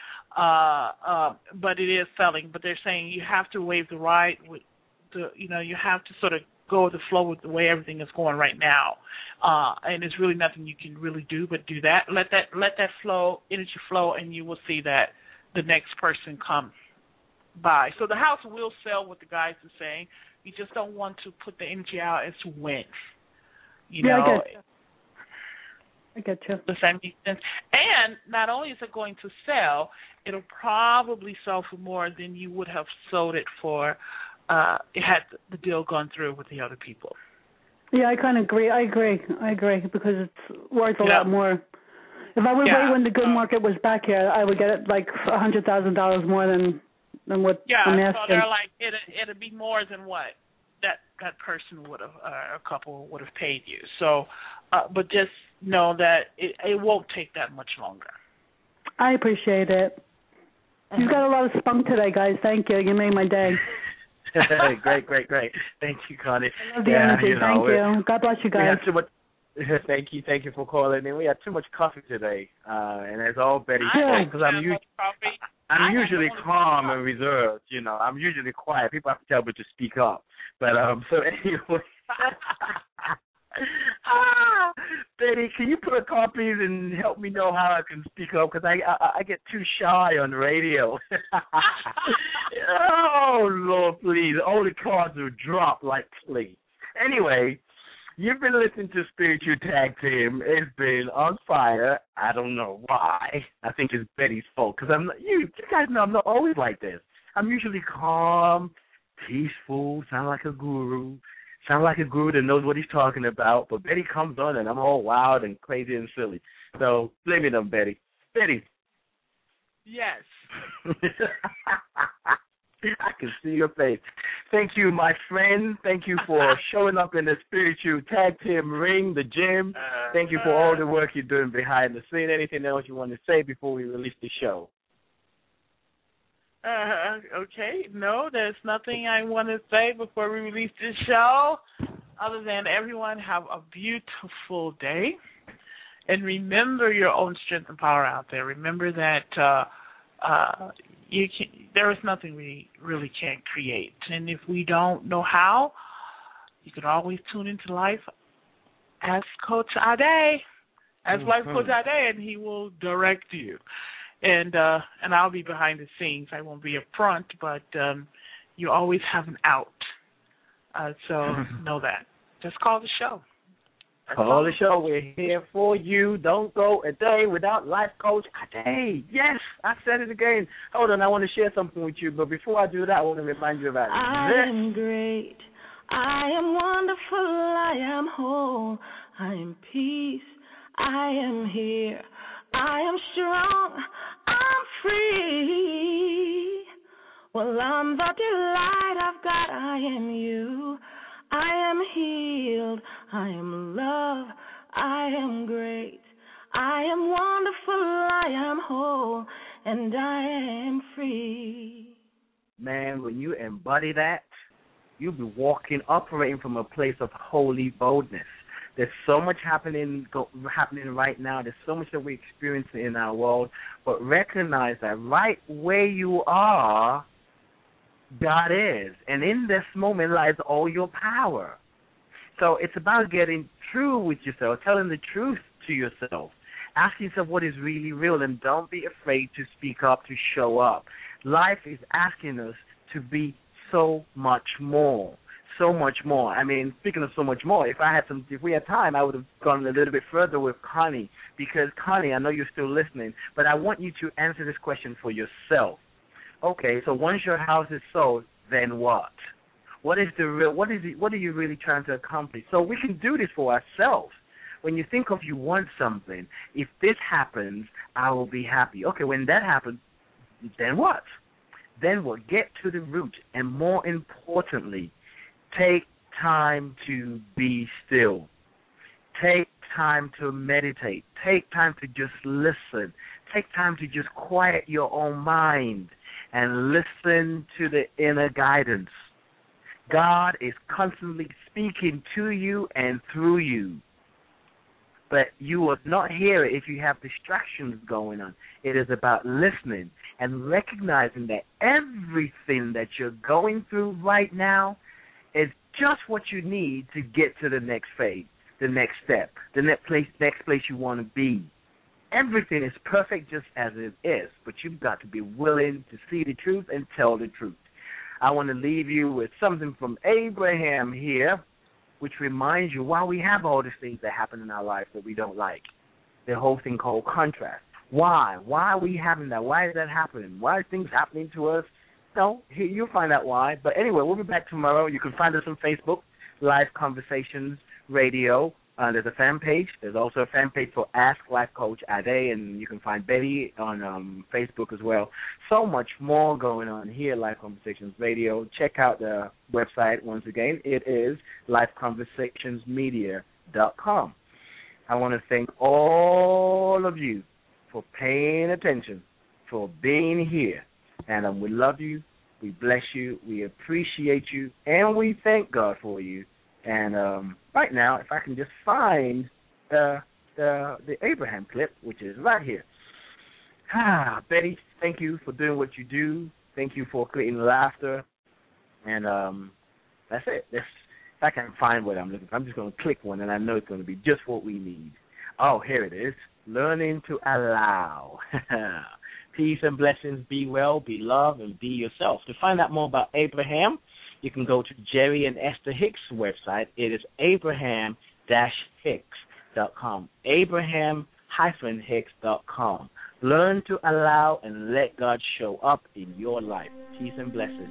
But it is selling. But they're saying you have to waive the right. You have to sort of go with the flow with the way everything is going right now. And there's really nothing you can really do but do that. Let that energy flow, and you will see that the next person come by. So the house will sell, what the guys are saying. You just don't want to put the energy out as to when. I get you. Does that make sense? And not only is it going to sell, it'll probably sell for more than you would have sold it for had the deal gone through with the other people. Yeah, I kind of agree. I agree because it's worth a lot more. If I would wait when the good market was back here, I would get it like $100,000 more than what I'm asking. So they're like it'd be more than what that person would have, a couple would have paid you. So, but just know that it won't take that much longer. I appreciate it. You've got a lot of spunk today, guys. Thank you. You made my day. Great. Thank you, Connie. I love the energy. Thank you. God bless you guys. Thank you for calling in. We had too much coffee today, and it's all Betty's fault, because I'm usually calm and reserved. I'm usually quiet. People have to tell me to speak up. But so anyway, Betty, can you put a copies and help me know how I can speak up, because I get too shy on the radio. Oh Lord, please! All the cards are dropped like please. Anyway. You've been listening to Spiritual Tag Team. It's been on fire. I don't know why. I think it's Betty's fault, because you guys know I'm not always like this. I'm usually calm, peaceful, sound like a guru that knows what he's talking about. But Betty comes on and I'm all wild and crazy and silly. So blame it on Betty. Betty. Yes. I can see your face. Thank you, my friend. Thank you for showing up in the Spiritual Tag Team ring, the gym. Thank you for all the work you're doing behind the scene. Anything else you want to say before we release the show? Okay. No, there's nothing I want to say before we release this show, other than everyone have a beautiful day. And remember your own strength and power out there. Remember that there is nothing we really can't create. And if we don't know how, you can always tune into life. Ask Coach Ade. Ask Life Coach Ade, and he will direct you. And I'll be behind the scenes. I won't be up front, but you always have an out. So know that. Just call the show. Call the show. We're here for you. Don't go a day without Life Coach Ade. Yes, I said it again. Hold on, I want to share something with you. But before I do that, I want to remind you about I am great. I am wonderful. I am whole. I am peace. I am here. I am strong. I'm free. Well, I'm the delight I've got. I am you. I am healed. I am love. I am great. I am wonderful. I am whole. And I am free. Man, when you embody that, you'll be operating from a place of holy boldness. There's so much happening right now. There's so much that we're experiencing in our world. But recognize that right where you are, God is. And in this moment lies all your power. So it's about getting true with yourself, telling the truth to yourself. Ask yourself what is really real, and don't be afraid to speak up, to show up. Life is asking us to be so much more. So much more. I mean, speaking of so much more, if we had time, I would have gone a little bit further with Connie, because Connie, I know you're still listening, but I want you to answer this question for yourself. Okay, so once your house is sold, then what? What is the real? What are you really trying to accomplish? So we can do this for ourselves. When you think of you want something, if this happens, I will be happy. Okay, when that happens, then what? Then we'll get to the root, and more importantly, take time to be still. Take time to meditate. Take time to just listen. Take time to just quiet your own mind and listen to the inner guidance. God is constantly speaking to you and through you. But you will not hear it if you have distractions going on. It is about listening and recognizing that everything that you're going through right now is just what you need to get to the next phase, the next step, the next place you want to be. Everything is perfect just as it is, but you've got to be willing to see the truth and tell the truth. I want to leave you with something from Abraham here, which reminds you why we have all these things that happen in our life that we don't like. The whole thing called contrast. Why? Why are we having that? Why is that happening? Why are things happening to us? No, you'll find out why. But anyway, we'll be back tomorrow. You can find us on Facebook, Live Conversations Radio. There's a fan page. There's also a fan page for Ask Life Coach Ade, and you can find Betty on Facebook as well. So much more going on here, Life Conversations Radio. Check out the website once again. It is lifeconversationsmedia.com. I want to thank all of you for paying attention, for being here. And we love you, we bless you, we appreciate you, and we thank God for you. And right now, if I can just find the Abraham clip, which is right here. Betty, thank you for doing what you do. Thank you for creating laughter. And that's it. If I can find what I'm looking for, I'm just going to click one, and I know it's going to be just what we need. Oh, here it is. Learning to allow. Peace and blessings. Be well, be loved, and be yourself. To find out more about Abraham, you can go to Jerry and Esther Hicks' website. It is abraham-hicks.com. Abraham-hicks.com. Learn to allow and let God show up in your life. Peace and blessings.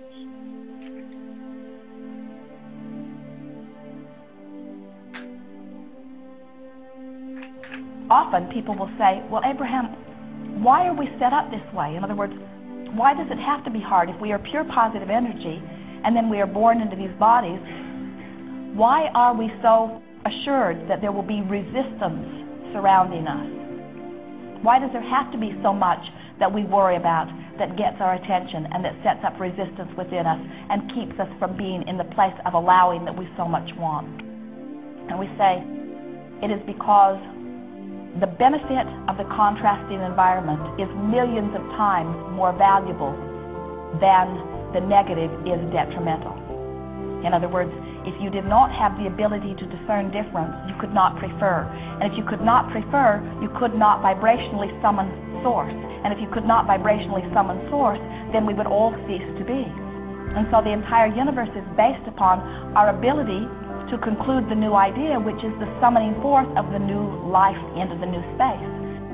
Often people will say, well, Abraham, why are we set up this way? In other words, why does it have to be hard? If we are pure positive energy and then we are born into these bodies, why are we so assured that there will be resistance surrounding us? Why does there have to be so much that we worry about that gets our attention and that sets up resistance within us and keeps us from being in the place of allowing that we so much want? And we say, it is because the benefit of the contrasting environment is millions of times more valuable than the negative is detrimental. In other words, if you did not have the ability to discern difference, you could not prefer. And if you could not prefer, you could not vibrationally summon source. And if you could not vibrationally summon source, then we would all cease to be. And so the entire universe is based upon our ability to conclude the new idea, which is the summoning forth of the new life into the new space.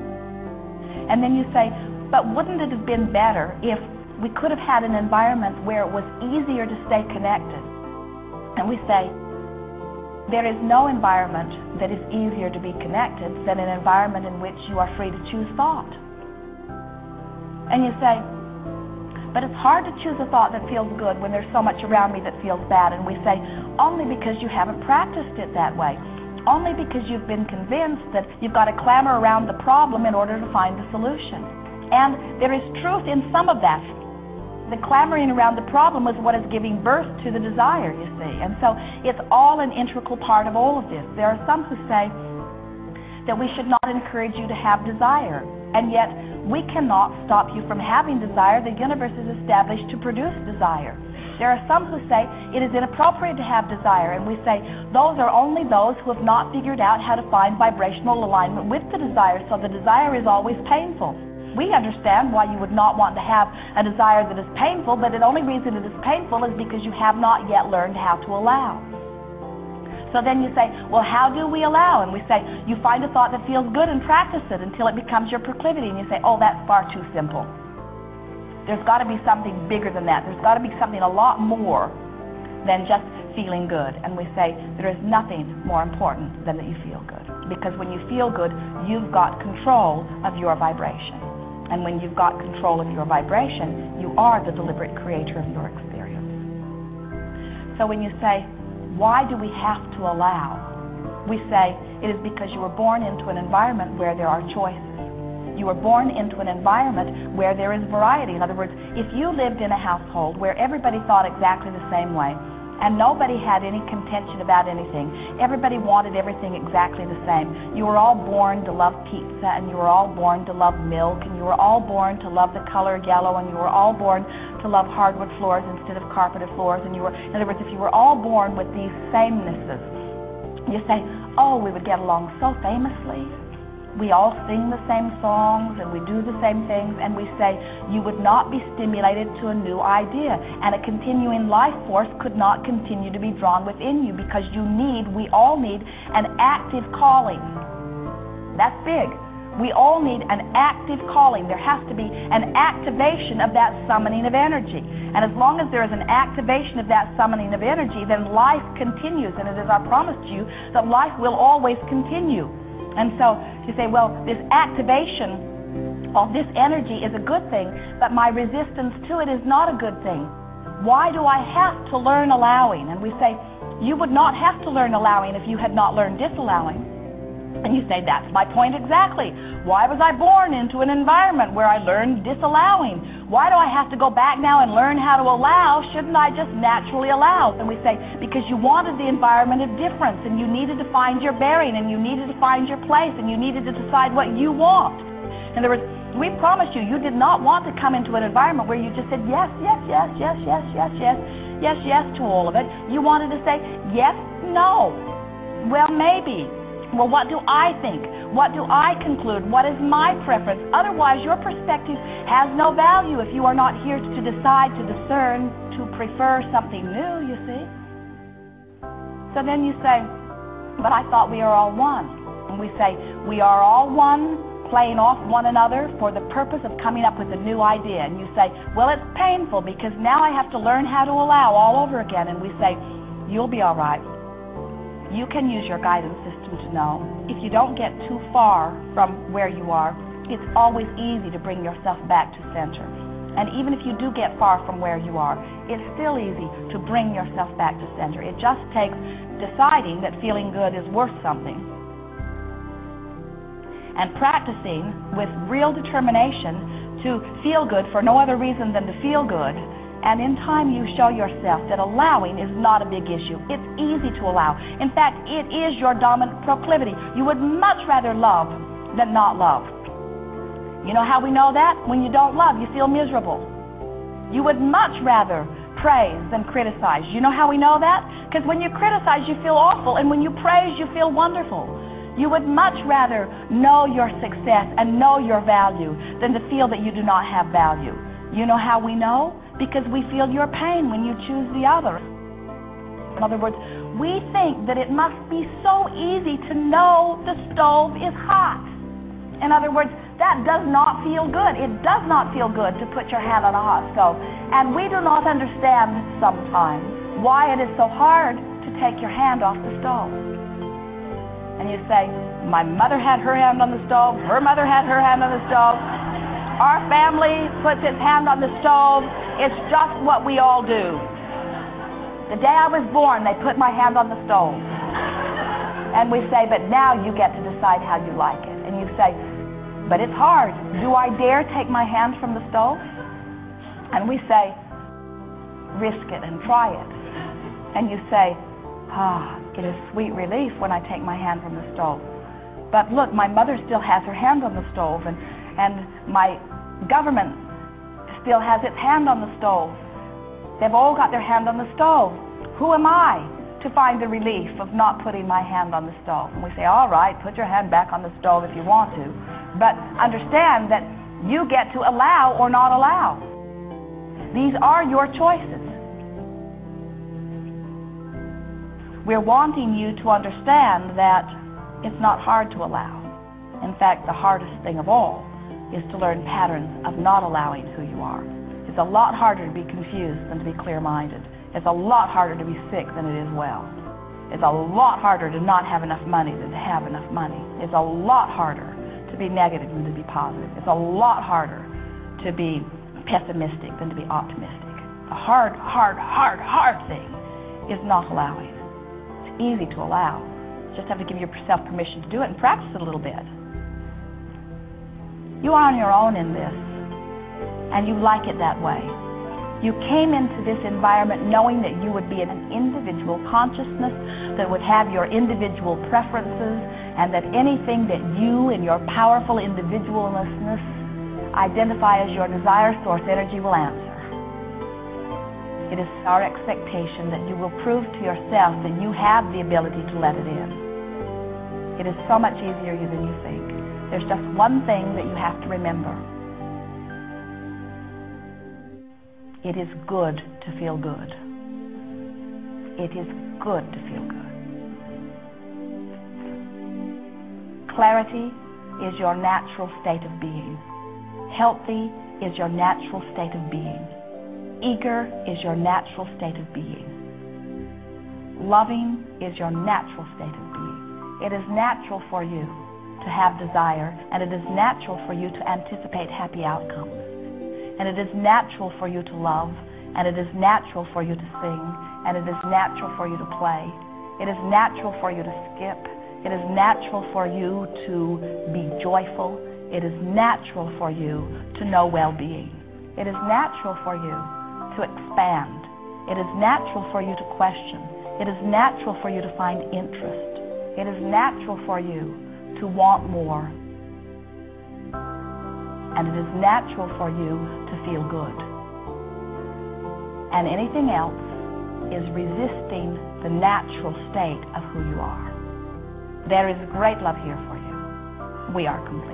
And then you say, but wouldn't it have been better if we could have had an environment where it was easier to stay connected? And we say, there is no environment that is easier to be connected than an environment in which you are free to choose thought. And you say, but it's hard to choose a thought that feels good when there's so much around me that feels bad. And we say, only because you haven't practiced it that way. Only because you've been convinced that you've got to clamor around the problem in order to find the solution. And there is truth in some of that. The clamoring around the problem is what is giving birth to the desire, you see. And so it's all an integral part of all of this. There are some who say that we should not encourage you to have desire. And yet, we cannot stop you from having desire. The universe is established to produce desire. There are some who say it is inappropriate to have desire, and we say those are only those who have not figured out how to find vibrational alignment with the desire, so the desire is always painful. We understand why you would not want to have a desire that is painful, but the only reason it is painful is because you have not yet learned how to allow. So then you say, well, how do we allow? And we say, you find a thought that feels good and practice it until it becomes your proclivity. And you say, oh, that's far too simple. There's got to be something bigger than that. There's got to be something a lot more than just feeling good. And we say there is nothing more important than that you feel good. Because when you feel good, you've got control of your vibration. And when you've got control of your vibration, you are the deliberate creator of your experience. So when you say, why do we have to allow? We say, it is because you were born into an environment where there are choices. You were born into an environment where there is variety. In other words, if you lived in a household where everybody thought exactly the same way, and nobody had any contention about anything, everybody wanted everything exactly the same. You were all born to love pizza, and you were all born to love milk, and you were all born to love the color yellow, and you were all born to love hardwood floors instead of carpeted floors. And you were, in other words, if you were all born with these samenesses, you say, oh, we would get along so famously. We all sing the same songs and we do the same things, and we say you would not be stimulated to a new idea, and a continuing life force could not continue to be drawn within you, because we all need an active calling. That's big. We all need an active calling. There has to be an activation of that summoning of energy. And as long as there is an activation of that summoning of energy, then life continues. And it is our promise to you that life will always continue. And so you say, well, this activation of this energy is a good thing, but my resistance to it is not a good thing. Why do I have to learn allowing? And we say, you would not have to learn allowing if you had not learned disallowing. And you say, that's my point exactly. Why was I born into an environment where I learned disallowing? Why do I have to go back now and learn how to allow? Shouldn't I just naturally allow? And we say, because you wanted the environment of difference, and you needed to find your bearing, and you needed to find your place, and you needed to decide what you want. In other words, we promise you, you did not want to come into an environment where you just said yes, yes, yes, yes, yes, yes, yes, yes, yes to all of it. You wanted to say yes, no, well, maybe. Well, what do I think? What do I conclude? What is my preference? Otherwise, your perspective has no value if you are not here to decide, to discern, to prefer something new, you see. So then you say, but I thought we are all one. And we say, we are all one, playing off one another for the purpose of coming up with a new idea. And you say, well, it's painful because now I have to learn how to allow all over again. And we say, you'll be all right. You can use your guidance system to know. If you don't get too far from where you are, it's always easy to bring yourself back to center. And even if you do get far from where you are, it's still easy to bring yourself back to center. It just takes deciding that feeling good is worth something, and practicing with real determination to feel good for no other reason than to feel good. And in time you show yourself that allowing is not a big issue. It's easy to allow. In fact, it is your dominant proclivity. You would much rather love than not love. You know how we know that? When you don't love, you feel miserable. You would much rather praise than criticize. You know how we know that? Because when you criticize, you feel awful, and when you praise, you feel wonderful. You would much rather know your success and know your value than to feel that you do not have value. You know how we know? Because we feel your pain when you choose the other. In other words, we think that it must be so easy to know the stove is hot. In other words, that does not feel good. It does not feel good to put your hand on a hot stove. And we do not understand sometimes why it is so hard to take your hand off the stove. And you say, my mother had her hand on the stove, her mother had her hand on the stove, our family puts its hand on the stove. It's just what we all do. The day I was born, they put my hand on the stove. And we say, but now you get to decide how you like it. And you say, but it's hard. Do I dare take my hand from the stove? And we say, risk it and try it. And you say, it is sweet relief when I take my hand from the stove. But look, my mother still has her hand on the stove, and my government still has its hand on the stove. They've all got their hand on the stove. Who am I to find the relief of not putting my hand on the stove? And we say, all right, put your hand back on the stove if you want to, but understand that you get to allow or not allow. These are your choices. We're wanting you to understand that it's not hard to allow. In fact, the hardest thing of all is to learn patterns of not allowing who you are. It's a lot harder to be confused than to be clear-minded. It's a lot harder to be sick than it is well. It's a lot harder to not have enough money than to have enough money. It's a lot harder to be negative than to be positive. It's a lot harder to be pessimistic than to be optimistic. The hard thing is not allowing. It's easy to allow. You just have to give yourself permission to do it and practice it a little bit. You are on your own in this, and you like it that way. You came into this environment knowing that you would be an individual consciousness that would have your individual preferences, and that anything that you in your powerful individualness identify as your desire source energy will answer. It is our expectation that you will prove to yourself that you have the ability to let it in. It is so much easier than you think. There's just one thing that you have to remember. It is good to feel good. It is good to feel good. Clarity is your natural state of being. Healthy is your natural state of being. Eager is your natural state of being. Loving is your natural state of being. It is natural for you to have desire, and it is natural for you to anticipate happy outcomes. And it is natural for you to love, and it is natural for you to sing, and it is natural for you to play. It is natural for you to skip. It is natural for you to be joyful. It is natural for you to know well-being. It is natural for you to expand. It is natural for you to question. It is natural for you to find interest. It is natural for you to want more. And it is natural for you to feel good. And anything else is resisting the natural state of who you are. There is great love here for you. We are complete.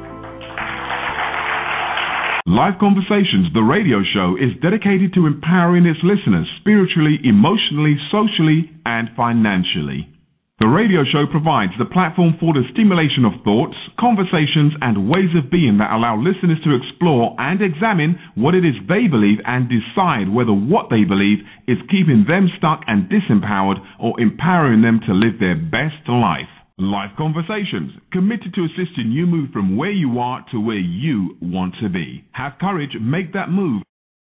Live Conversations, the radio show, is dedicated to empowering its listeners spiritually, emotionally, socially, and financially. The radio show provides the platform for the stimulation of thoughts, conversations, and ways of being that allow listeners to explore and examine what it is they believe and decide whether what they believe is keeping them stuck and disempowered or empowering them to live their best life. Live Conversations, committed to assisting you move from where you are to where you want to be. Have courage, make that move,